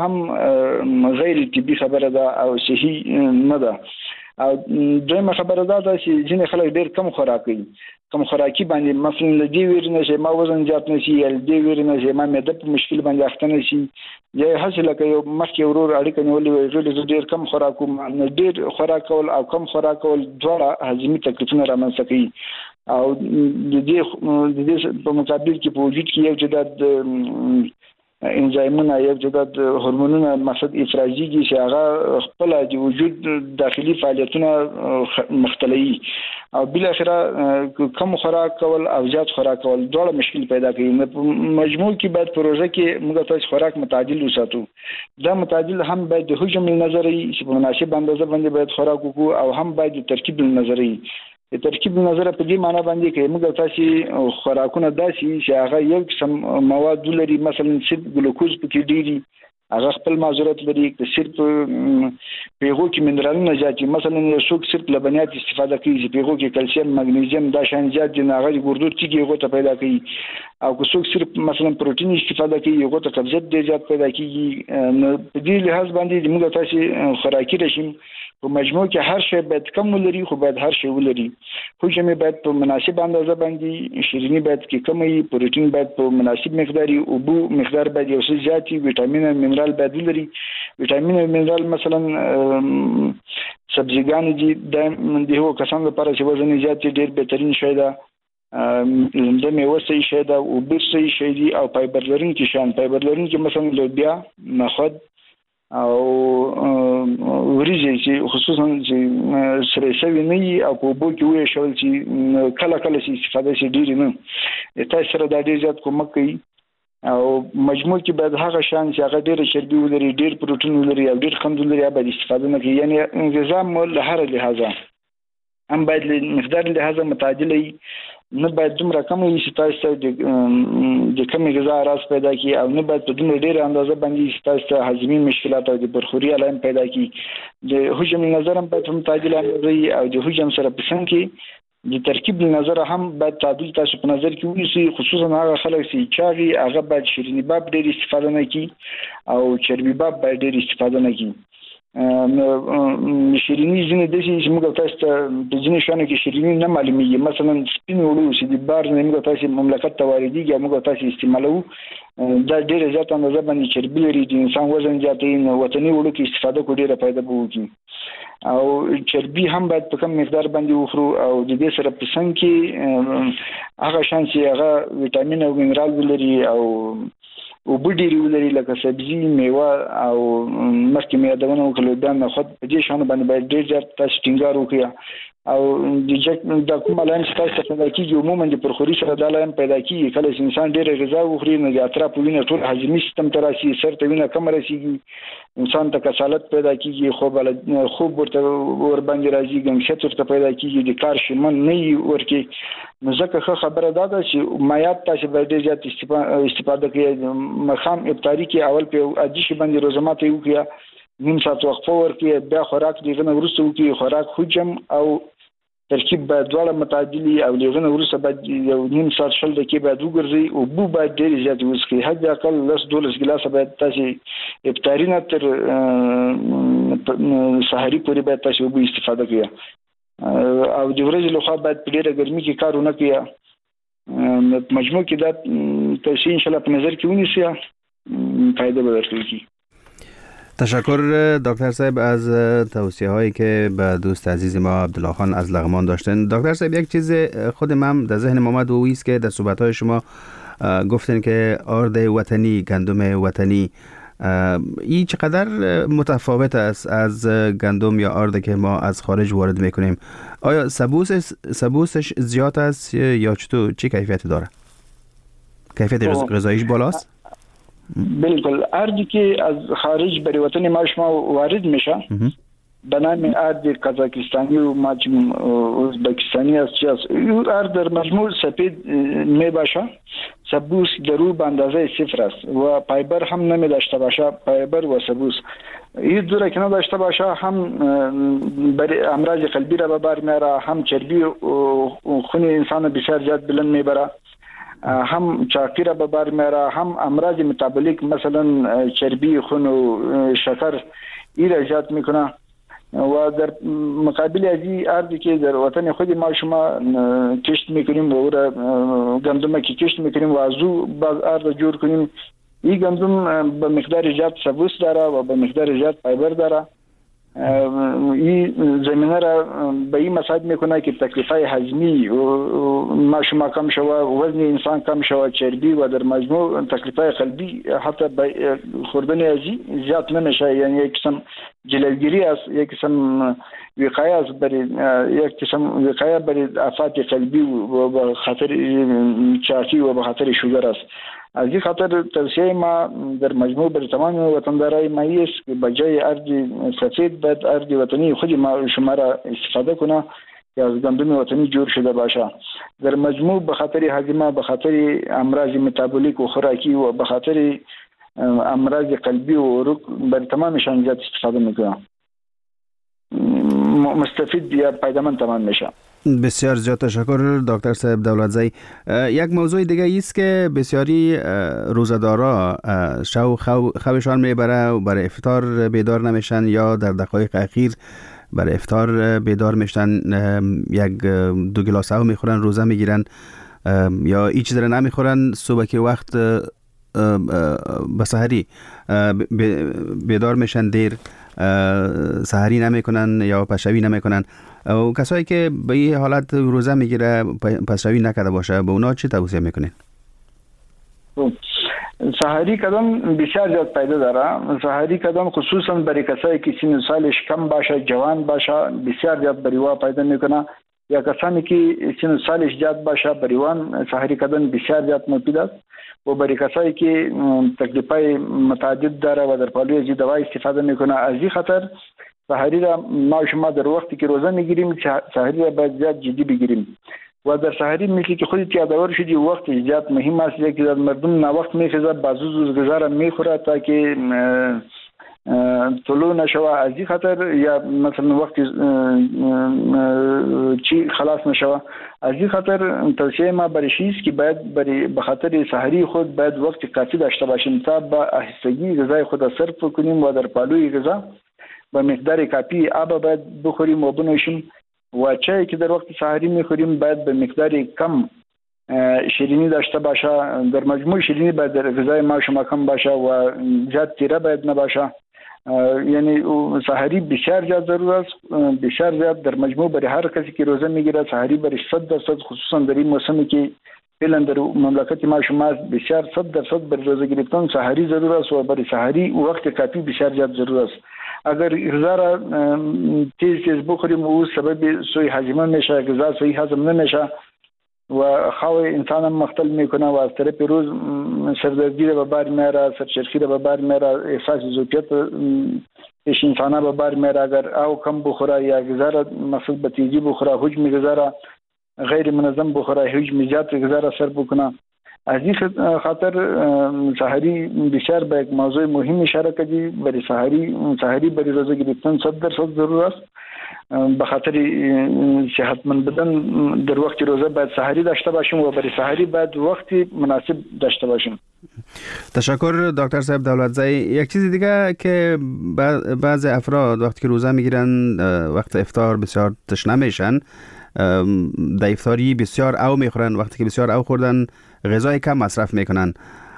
هم غیر طبي خبره ده او صحیح نه ده. او دویمه خبره ده چې ځینې خلک ډېر کم خوراک کوي کم خوراکي باندې مثلا لدی ویرنه چې ما وزن زیات نشي یا لدی ویرنه چې ما معده په مشکل باندې اخته نشي یا حاصل کوي مخکې ورور اړیکه نیولې وي ډېر کم خوراک کوم نه ډېر خوراک کول او کم خوراک کول دواړه هضمي تکلیفونه رامنځته کوي او د دې د دې په مقابل کې په وجود کې یو جداد انزایمونه یو جداد هورمونونه مقصد افرازي دي چې هغه خپل د وجود داخلي فعالیتونه مختلفي او بل اخره کم خوراک کول او زیات خوراک کول ډېر مشکل پیدا کوي. مجموع کې باید پروژه کې موږ تاسو خوراک متعادل وساتو دا متعادل هم باید د حجم نظری چې په مناسب اندازه باندې باید خوراک وکړو او هم باید د ترکیب نظری د ترکیب نظر په دې معنی باندې کې موږ تاسو خوراکونه داسي چې هغه یو قسم مواد لري مثلا صرف ګلوکوز پکې ډیری هغه خپل معذورت لري چې صرف پیغو کې منرالونه زیات مثلا یو څوک صرف لبنیات استفاده کوي چې پیغو کې کلسیم مګنیزیم دا شان زیات دي هغه ګردو تیږي هغه ته پیدا کوي او که څوک صرف مثلا پروتین استفاده کوي هغه ته قبضیت ډیر زیات پیدا کیږي نو په دې لحاظ باندې موږ تاسو خوراکي رژیم په مجموع کې هر شی باید کم ولري خو باید هر شی ولري حجم باید په مناسب اندازه باندې شیرینی باید کې کم وي پروتین باید په مناسب مقدار او بو مقدار باید یو څه زیات وي وټامین او منرال باید ولري وټامین او منرال مثلا سبزیګان دي د هغو کسانو لپاره چې وزن زیات ډیر بهترین شی ده د میوه صحیح شی ده او بیر صحیح شی دي او فایبر لرونکي شان فایبر لرونکي مثلا لوبیا نخود او وريجي چې خصوصا چې سره شوی نه او په بو کې وې شول چې کله کله چې استفاده شي ډیر نه تاسو سره د ډیر زیات کومک کوي او مجموع کې بعد هغه شان چې هغه ډیر چربي ولري ډیر پروتین ولري او ډیر خوند ولري به استفاده نه کوي یعنی غذا مول له هر لحاظه هم باید مقدار له هغه متعادل وي نه باید دومره کم وي چې تاسو ته د کمې غذا راز پیدا کړي او نه باید په دومره ډېره اندازه باندې چې تاسو ته هضمي مشکلات او د برخوري علائم پیدا کړي. د حجم نظر هم باید متعادل اندازه او د حجم سره په څنګ کې د ترکیب نظر هم باید تعادل تاسو په نظر کې ونیسئ، خصوصا هغه خلک چې چاغي هغه باید شیرینی باب ډېر استفاده نه کړي او چربي باب باید ډېر استفاده نه کړي. شیرینی ځینې د چې موږ تاسو ته د ځینې شانو کې شیرینی نه معلومیږي، مثلا سپین وړو چې د بار نه موږ تاسو مملکت ته واردېږي موږ تاسو استعمالوو دا ډېر زیات اندازه باندې چربي لري، د انسان وزن زیاتوي، نو وطني وړو کې استفاده کو ډېره فایده به وکړي او چربي هم باید په کم مقدار باندې وخورو او د دې سره په څنګ کې هغه شان چې هغه ویټامین او منرال ولري او او بډيري ولري لکه سبزي میوه او مخکې مې یادونه وکړه دا نه خود په دې شانو باندې باید ډېر زیات تاسو ټینګار وکړئ او د جک د کوم لاین چې تاسو ته کېږي عموما د پرخوري سره دا لاین پیدا کیږي کله چې انسان ډېر غذا وخوري نو د اطراف وینه ټول هضمي سیستم ته راسي، سر ته وینه کم رسیږي، انسان ته کسالت پیدا کیږي، خوب خوب ورته ور باندې راځي، ګنګشت ورته پیدا کیږي، د کار شمن نه ورکی. نو ځکه خبره دا ده چې مایات تاسو باید زیات استفاده کړئ. مخام افطاری کې اول په اجي شي باندې روزمات یو کړئ، نیم ساعت وقفه ورکړئ، بیا خوراک دیغه نه ورسته وکړئ، خوراک حجم او ترکیب باید دواړه متعادلي او لغنه ورسره باید یو نیم ساعت شل دقیقې باید وګرځي او بو باید ډېر زیات وڅښي، حد اقل لس دولس ګلاسه باید تاسو افطاری نه تر سحري پورې باید تاسو وبو استفاده کړئ او د ورځې لخوا باید په ډېره ګرمي کې کار ونه کړئ. مجموع کې دا تاسو ان شاء الله په نظر کې ونیسئ، فایده به درته وکړي. تشکر دکتر صاحب از توصیه هایی که به دوست عزیز ما عبدالله خان از لغمان داشتن. دکتر صاحب یک چیز خود من در ذهن اومد و است که در صحبت های شما گفتن که آرد وطنی، گندم وطنی این چقدر متفاوت است از گندم یا آرد که ما از خارج وارد میکنیم؟ آیا سبوس سبوسش زیاد است یا چطور، چه کیفیتی داره؟ کیفیت غذاییش بالاست؟ بالکل. ارزی که از خارج بر وطن ما شما وارد میشه به نام ارز قزاقستانی و ماجم ازبکستانی است، چی است این ارز در مجموع سفید می باشه، سبوس درو به اندازه صفر است و فایبر هم نمی داشته باشه، فایبر و سبوس این دوره که نداشته باشه هم برای امراض قلبی را به بار میاره، هم چربی خون انسان بسیار زیاد بلند میبره، هم چاقی را به بار میاره، هم امراض متابولیک مثلا چربی خون و شکر این را زیاد میکنه و در مقابل از این ارزی که در وطن خود ما شما کشت میکنیم و را گندم که کشت میکنیم و از او باز ارز جور کنیم، این گندم به مقدار زیاد سبوس داره و به مقدار زیاد فایبر داره. این زمینه را به این مساعد میکنه که تکلیفای هضمی ما شما کم شوه، وزن انسان کم شوه، چربی و در مجموع تکلیفای قلبی حتی به خوردن ازی زیاد نمیشه، یعنی یک قسم جلوگیری است، یک قسم وقایه است، برای یک قسم وقایه برای آفات قلبی و به خاطر چاقی و به خاطر شوگر است. از این خاطر توصیه ما در مجموع بر تمام وطندارای مایی است که بجای ارز سفید باید ارز وطنی خود ما شما را استفاده کنه که از گندم وطنی جور شده باشه. در مجموع به خاطر هضم، به خاطر امراض متابولیک و خوراکی و به خاطر امراض قلبی و عروق بر تمامشان زیاد استفاده میکنه، مستفید یا پایدامند تمام میشه. بسیار زیاد تشکر دکتر صاحب دولتزئی. یک موضوع دیگه است که بسیاری روزدارا شو خوابشان میبره و برای افطار بیدار نمیشن یا در دقایق اخیر برای افطار بیدار میشن، یک دو گلاس آب میخورن، روزه میگیرن یا هیچ چیز نمیخورن، صبح که وقت به سحری بیدار میشن، دیر سحری نمیکنن یا پشوی نمیکنن. و کسایی که به این حالت روزه میگیره پشوی نکرده باشه به اونا چی توصیه میکنین؟ سحری کدام بسیار زیاد فایده داره. سحری کدام خصوصا برای کسایی که سن سالش کم باشه، جوان باشه، بسیار زیاد بریوا پیدا میکنه، یا کسانی که سن سالش زیاد باشه بریوان سحری کدام بسیار زیاد مفید است و برای کسایی که تکلیفای متعدد داره و در پالوی از دوای استفاده میکنه. از این خاطر سحری را ما شما در وقتی که روزه میگیریم سحری را باید زیاد جدی بگیریم. و در سحری مثل که خودت یادآور شدی وقت ایجاد مهم است که در مردم نه وقت میخواد بعضی غذا را میخوره تا که طلوع نشوه از این خاطر یا مثلا وقت چی خلاص نشوه از این خاطر توصیه ما برای است که باید برای به خاطر سحری خود باید وقت کافی داشته باشیم تا با آهستگی غذای خود را صرف کنیم و در پالوی غذا با مقدار کافی آب باید بخوریم و بنوشیم و چای که در وقت سحری میخوریم باید به مقدار کم شیرینی داشته باشه. در مجموع شیرینی باید در غذای ما شما کم باشه و زیاد تیره باید نباشه. یعنی سحری بسیار زیاد ضرور است، بسیار زیاد در مجموع برای هر کسی که روزه میگیره سحری برای صد درصد خصوصا در این موسمی که فعلا در مملکت ما شما بسیار صد درصد برای روزه گرفتن سحری ضرور است و برای سحری وقت کافی بسیار زیاد ضرور است. اگر غذا را تیز تیز بخوریم او سبب سوء هضم میشه، غذا صحیح هضم نمیشه و خواه انسان هم مختل میکنه و از طرف روز سردردی را به بار میاره، سرچرخی را به بار میاره، احساس ضعفیت پیش انسان به بار میاره. اگر او کم بخوره یا غذا را مقصود به تیزی بخوره، حجم غذا را غیر منظم بخوره، حجم زیاد غذا را سر بکنه. از این خاطر سحری بسیار به یک موضوع مهم اشاره کردی. برای سحری سحری برای روزه گرفتن صد درصد ضرور است. به خاطر صحتمند بدن در وقت روزه باید سحری داشته باشیم و برای سحری باید وقتی مناسب داشته باشیم. تشکر دکتر صاحب دولتزایی. یک چیز دیگه که بعض افراد وقتی که روزه میگیرن وقت افطار بسیار تشنه میشن، در افطاری بسیار او میخورن، وقتی که بسیار او خوردن غذای کم مصرف میکنن،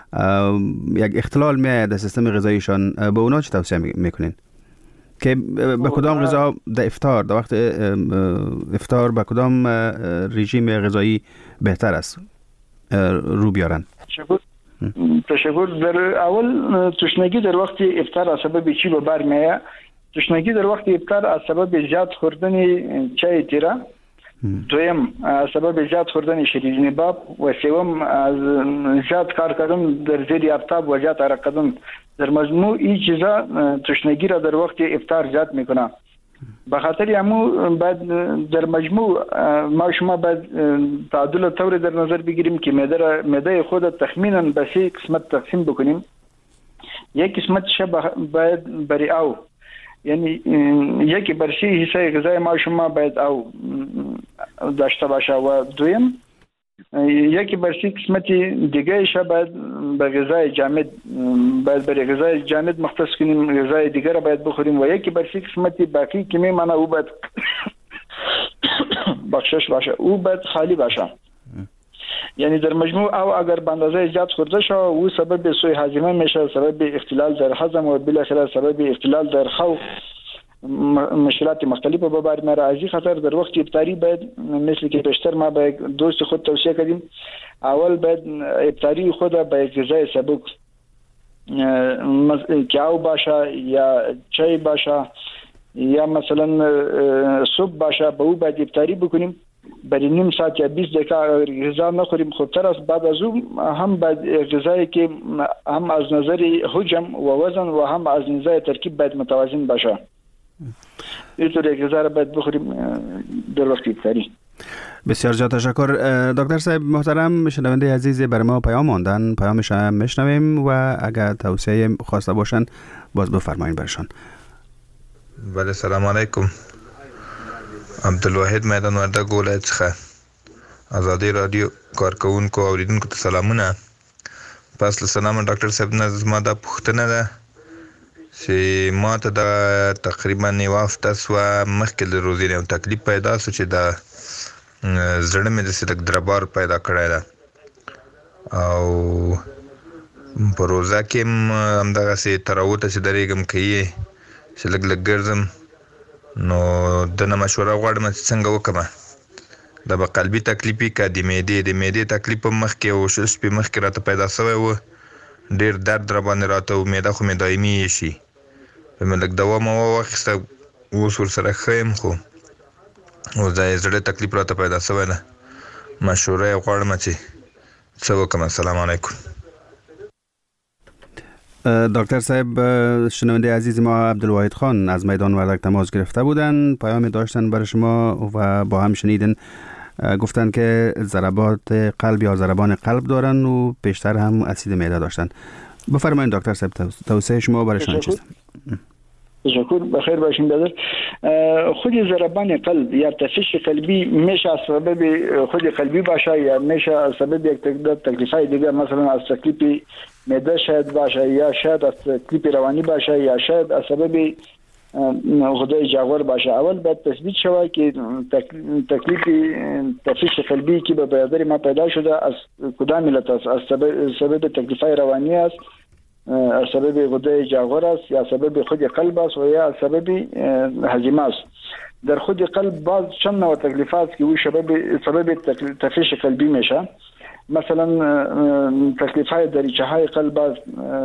یک اختلال میاد در سیستم غذاییشان. به اونا چه توصیه میکنین که به کدام غذا در افطار در وقت افطار به کدام رژیم غذایی بهتر است رو بیارن؟ تشکر. تشکر. در اول تشنگی در وقت افطار از سبب چی به بر میاد؟ تشنگی در وقت افطار از سبب زیاد خوردن چای تیره، دویم از سبب زیاد خوردن شیرینی باب و سوم از زیاد کار کردن در زیر آفتاب و زیاد حرکت کردن. در مجموع این چیزا تشنگی را در وقت افطار زیاد میکنه. به خاطر همو بعد در مجموع ما شما باید تعادل طوری در نظر بگیریم که معده معده خود تخمینا به سه قسمت تقسیم بکنیم. یک قسمت شب باید برای او، یعنی یکی برشی حصه غذای ما شما باید او داشته باشه و دویم یکی برشی قسمتی دیگه شه باید به غذای جامد باید برای غذای جامد مختص کنیم، غذای دیگه را باید بخوریم و یکی برشی قسمتی باقی که میمانه او باید بخشش باشه، او باید خالی باشه. یعنی در مجموع او اگر به اندازه زیاد خورده شد او سبب سوء هاضمه میشه، سبب اختلال در هضم و بالاخره سبب اختلال در خو مشکلات مختلف به بار میاره. از این خاطر در وقت افطاری باید مثل که پیشتر ما به دوست خود توصیه کردیم، اول باید افطاری خود به غذای سبک که او باشه یا چای باشه یا مثلا سوپ باشه به او باید افطاری بکنیم. برای نیم ساعت یا بیست دقیقه غذا نخوریم خوبتر است. بعد از اون هم باید غذایی که هم از نظر حجم و وزن و هم از نظر ترکیب باید متوازن باشه. اینطور غذا را باید بخوریم در وقت افطاری. بسیار زیاد تشکر دکتر صاحب محترم. شنونده عزیز بر ما پیام ماندن، پیامش هم میشنویم و اگر توصیه خواسته باشن باز بفرمایید برشان. بله سلام علیکم. عبدالواحد میدان ورده ګولای څخه ازادي رادیو کارکونکو او اوریدونکو ته سلامونه. پس له سلام ډاکټر صاحب نه زما دا پوښتنه ده چې ما ته دا تقریبا یوه هفته سوه مخکې له روزې نه یو تکلیف پیدا سو چې دا زړه مې داسې لږ دربار پیدا کړی ده او په روزه کې هم همدغسې تر اوته چې درېږم که یې چې لږ لږ ګرځم نو دنه مشوره غواړم چې څنګه وکړم. دا به قلبي تکلیف وي که د معدې د معدې تکلیف هم مخکې یو شل شپې مخکې راته پیدا سوی و، ډېر درد را باندې راته و، معده خو مې دایمي شي، په مې لږ دوا موا واخیسته، اوس ورسره ښه یم، خو اوس دا یې زړه تکلیف راته پیدا سوی ده. مشوره یې غواړم چې څه وکړم. السلام علیکم. دکتر صاحب شنونده عزیز ما عبدالواحد خان از میدان وردک تماس گرفته بودن، پیام داشتن برای شما و با هم شنیدن. گفتن که ضربات قلب یا ضربان قلب دارن و پیشتر هم اسید معده داشتن. بفرمایید دکتر صاحب، توصیه شما برایشان چیست؟ تشکر، بخیر باشین برادر. خود ضربان قلب یا تشویش قلبی میشه از سبب خود قلبی باشه یا میشه از سبب یک تکلیفای دیگه، مثلا از تکلیف معده شاید باشه یا شاید از تکلیف روانی باشه یا شاید از سبب غده جاور باشه. اول باید تثبیت شود که تکلیف تشویش قلبی که به برادر ما پیدا شده از کدام علت است، از سبب سبب تکلیفای روانی است، از سبب غده جاور است یا سبب خود قلب است و یا سبب هضم است. در خود قلب بعض چند نوع تکلیفات که او سبب سبب تشویش قلبی میشه، مثلا تکلیفات دریچه های قلب است،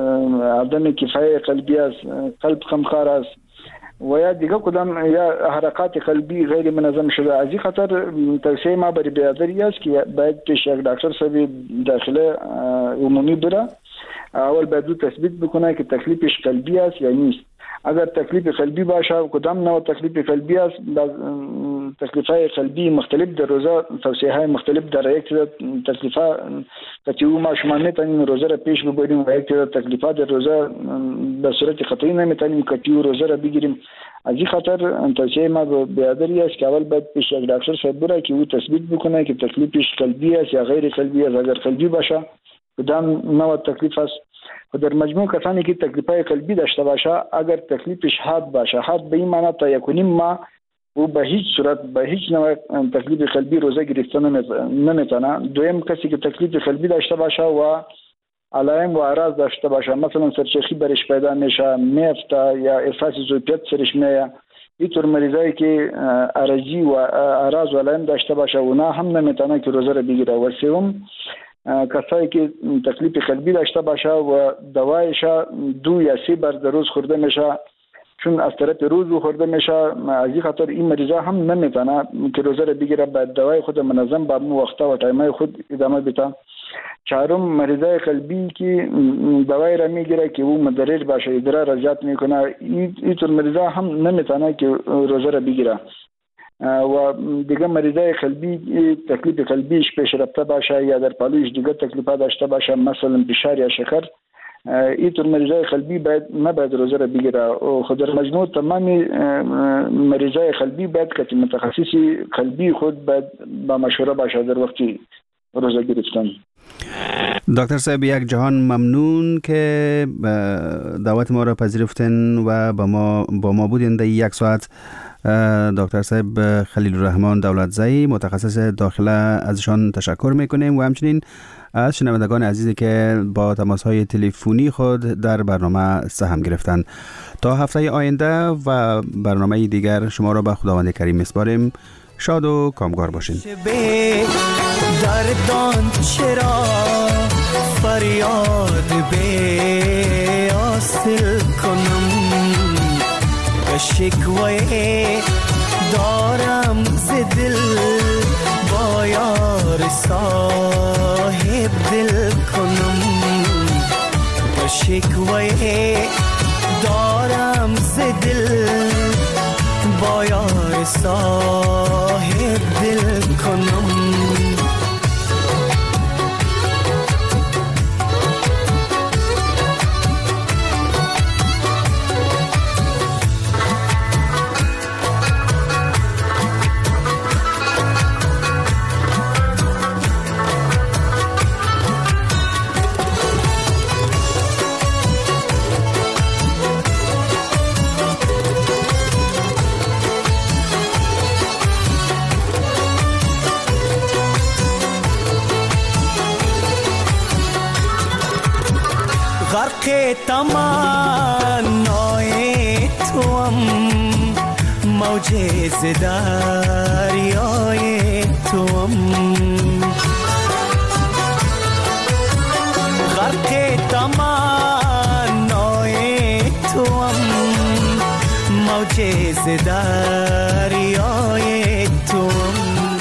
عدم کفایه قلبی است، قلب خمخار است و یا دیگه کدام یا حرکات قلبی غیر منظم شده. از این خاطر توصیه ما برای برادری است که باید پیش یک دکتر صاحب داخله عمومی بره. اول باید تثبیت بکنه که تکلیفش قلبی است یا نیست. اگر تکلیف قلبی باشه کدام نوع تکلیف قلبی است، تکلیف‌های قلبی مختلف در روزه توصیه‌های مختلف در یک تکلیفات که ما شما میتونیم روزه را پیش ببریم و یک تکلیفات در روزه به صورت قطعی نمیتونیم که روزه را بگیریم. از این خاطر توصیه ما به برادری است که اول باید پیش یک دکتر صاحب بره که او تثبیت بکنه که تکلیفش قلبی است یا غیر قلبی است. اگر قلبی باشه کدام نوع تکلیف است و در مجموع کسانی که تکلیفای قلبی داشته باشه، اگر تکلیفش حاد باشه، حاد به این معنی تا یکونیم ما او به هیچ صورت به هیچ نوع تکلیف قلبی روزه گرفتن نمیتونه. دویم کسی که تکلیف قلبی داشته باشه و علائم و اعراض داشته باشه، مثلا سرچشی برش پیدا میشه، میفته یا احساس ضعفیت سرش میه، اینطور مریضایی که ارزی و اعراض و علائم داشته باشه اونا هم نمیتونه که روزه رو بگیره. و سوم کسایی که تکلیف قلبی داشته باشه و دوایش دو یا سه بار در روز خورده میشه، چون از طرف روز خورده میشه، از این خاطر این مریضا هم نمیتونه که روزه رو بگیره، باید دوای خود منظم با وقتا و تایمای خود ادامه بده. چهارم مریضای قلبی که دوای را میگیره که او مدرج باشه، ادرار را زیاد میکنه، اینطور مریضا هم نمیتونه که روزه را بگیره. و دیگه مریضای قلبی تکلیف قلبیش پیش رفته باشه یا در پالوش دیگه تکلیفات داشته باشه، مثلا فشار یا شکر، اینطور مریضای قلبی باید نباید روزه را بگیره. خود در مجموع تمام مریضای قلبی باید که متخصصی قلبی خود باید با مشوره باشه در وقتی روزه گرفتن. دکتر صاحب یک جهان ممنون که دعوت ما را پذیرفتن و با ما با ما بودین در یک ساعت. دکتر صاحب خلیل الرحمن دولتزایی متخصص داخله، ازشان تشکر میکنیم و همچنین از شنوندگان عزیزی که با تماس‌های تلفنی خود در برنامه سهم گرفتند. تا هفته آینده و برنامه دیگر شما را به خداوند کریم میسپاریم. شاد و کامگار باشین. دردان چرا فریاد به حاصل کنم، به شکوه دارم ز دل با یار صاحب دل کنم، به شکوه دارم ز دل با یار صاحب دل کنم. غرق تمنای توام، موج ز دریای توام، غرق تمنای توام، موج ز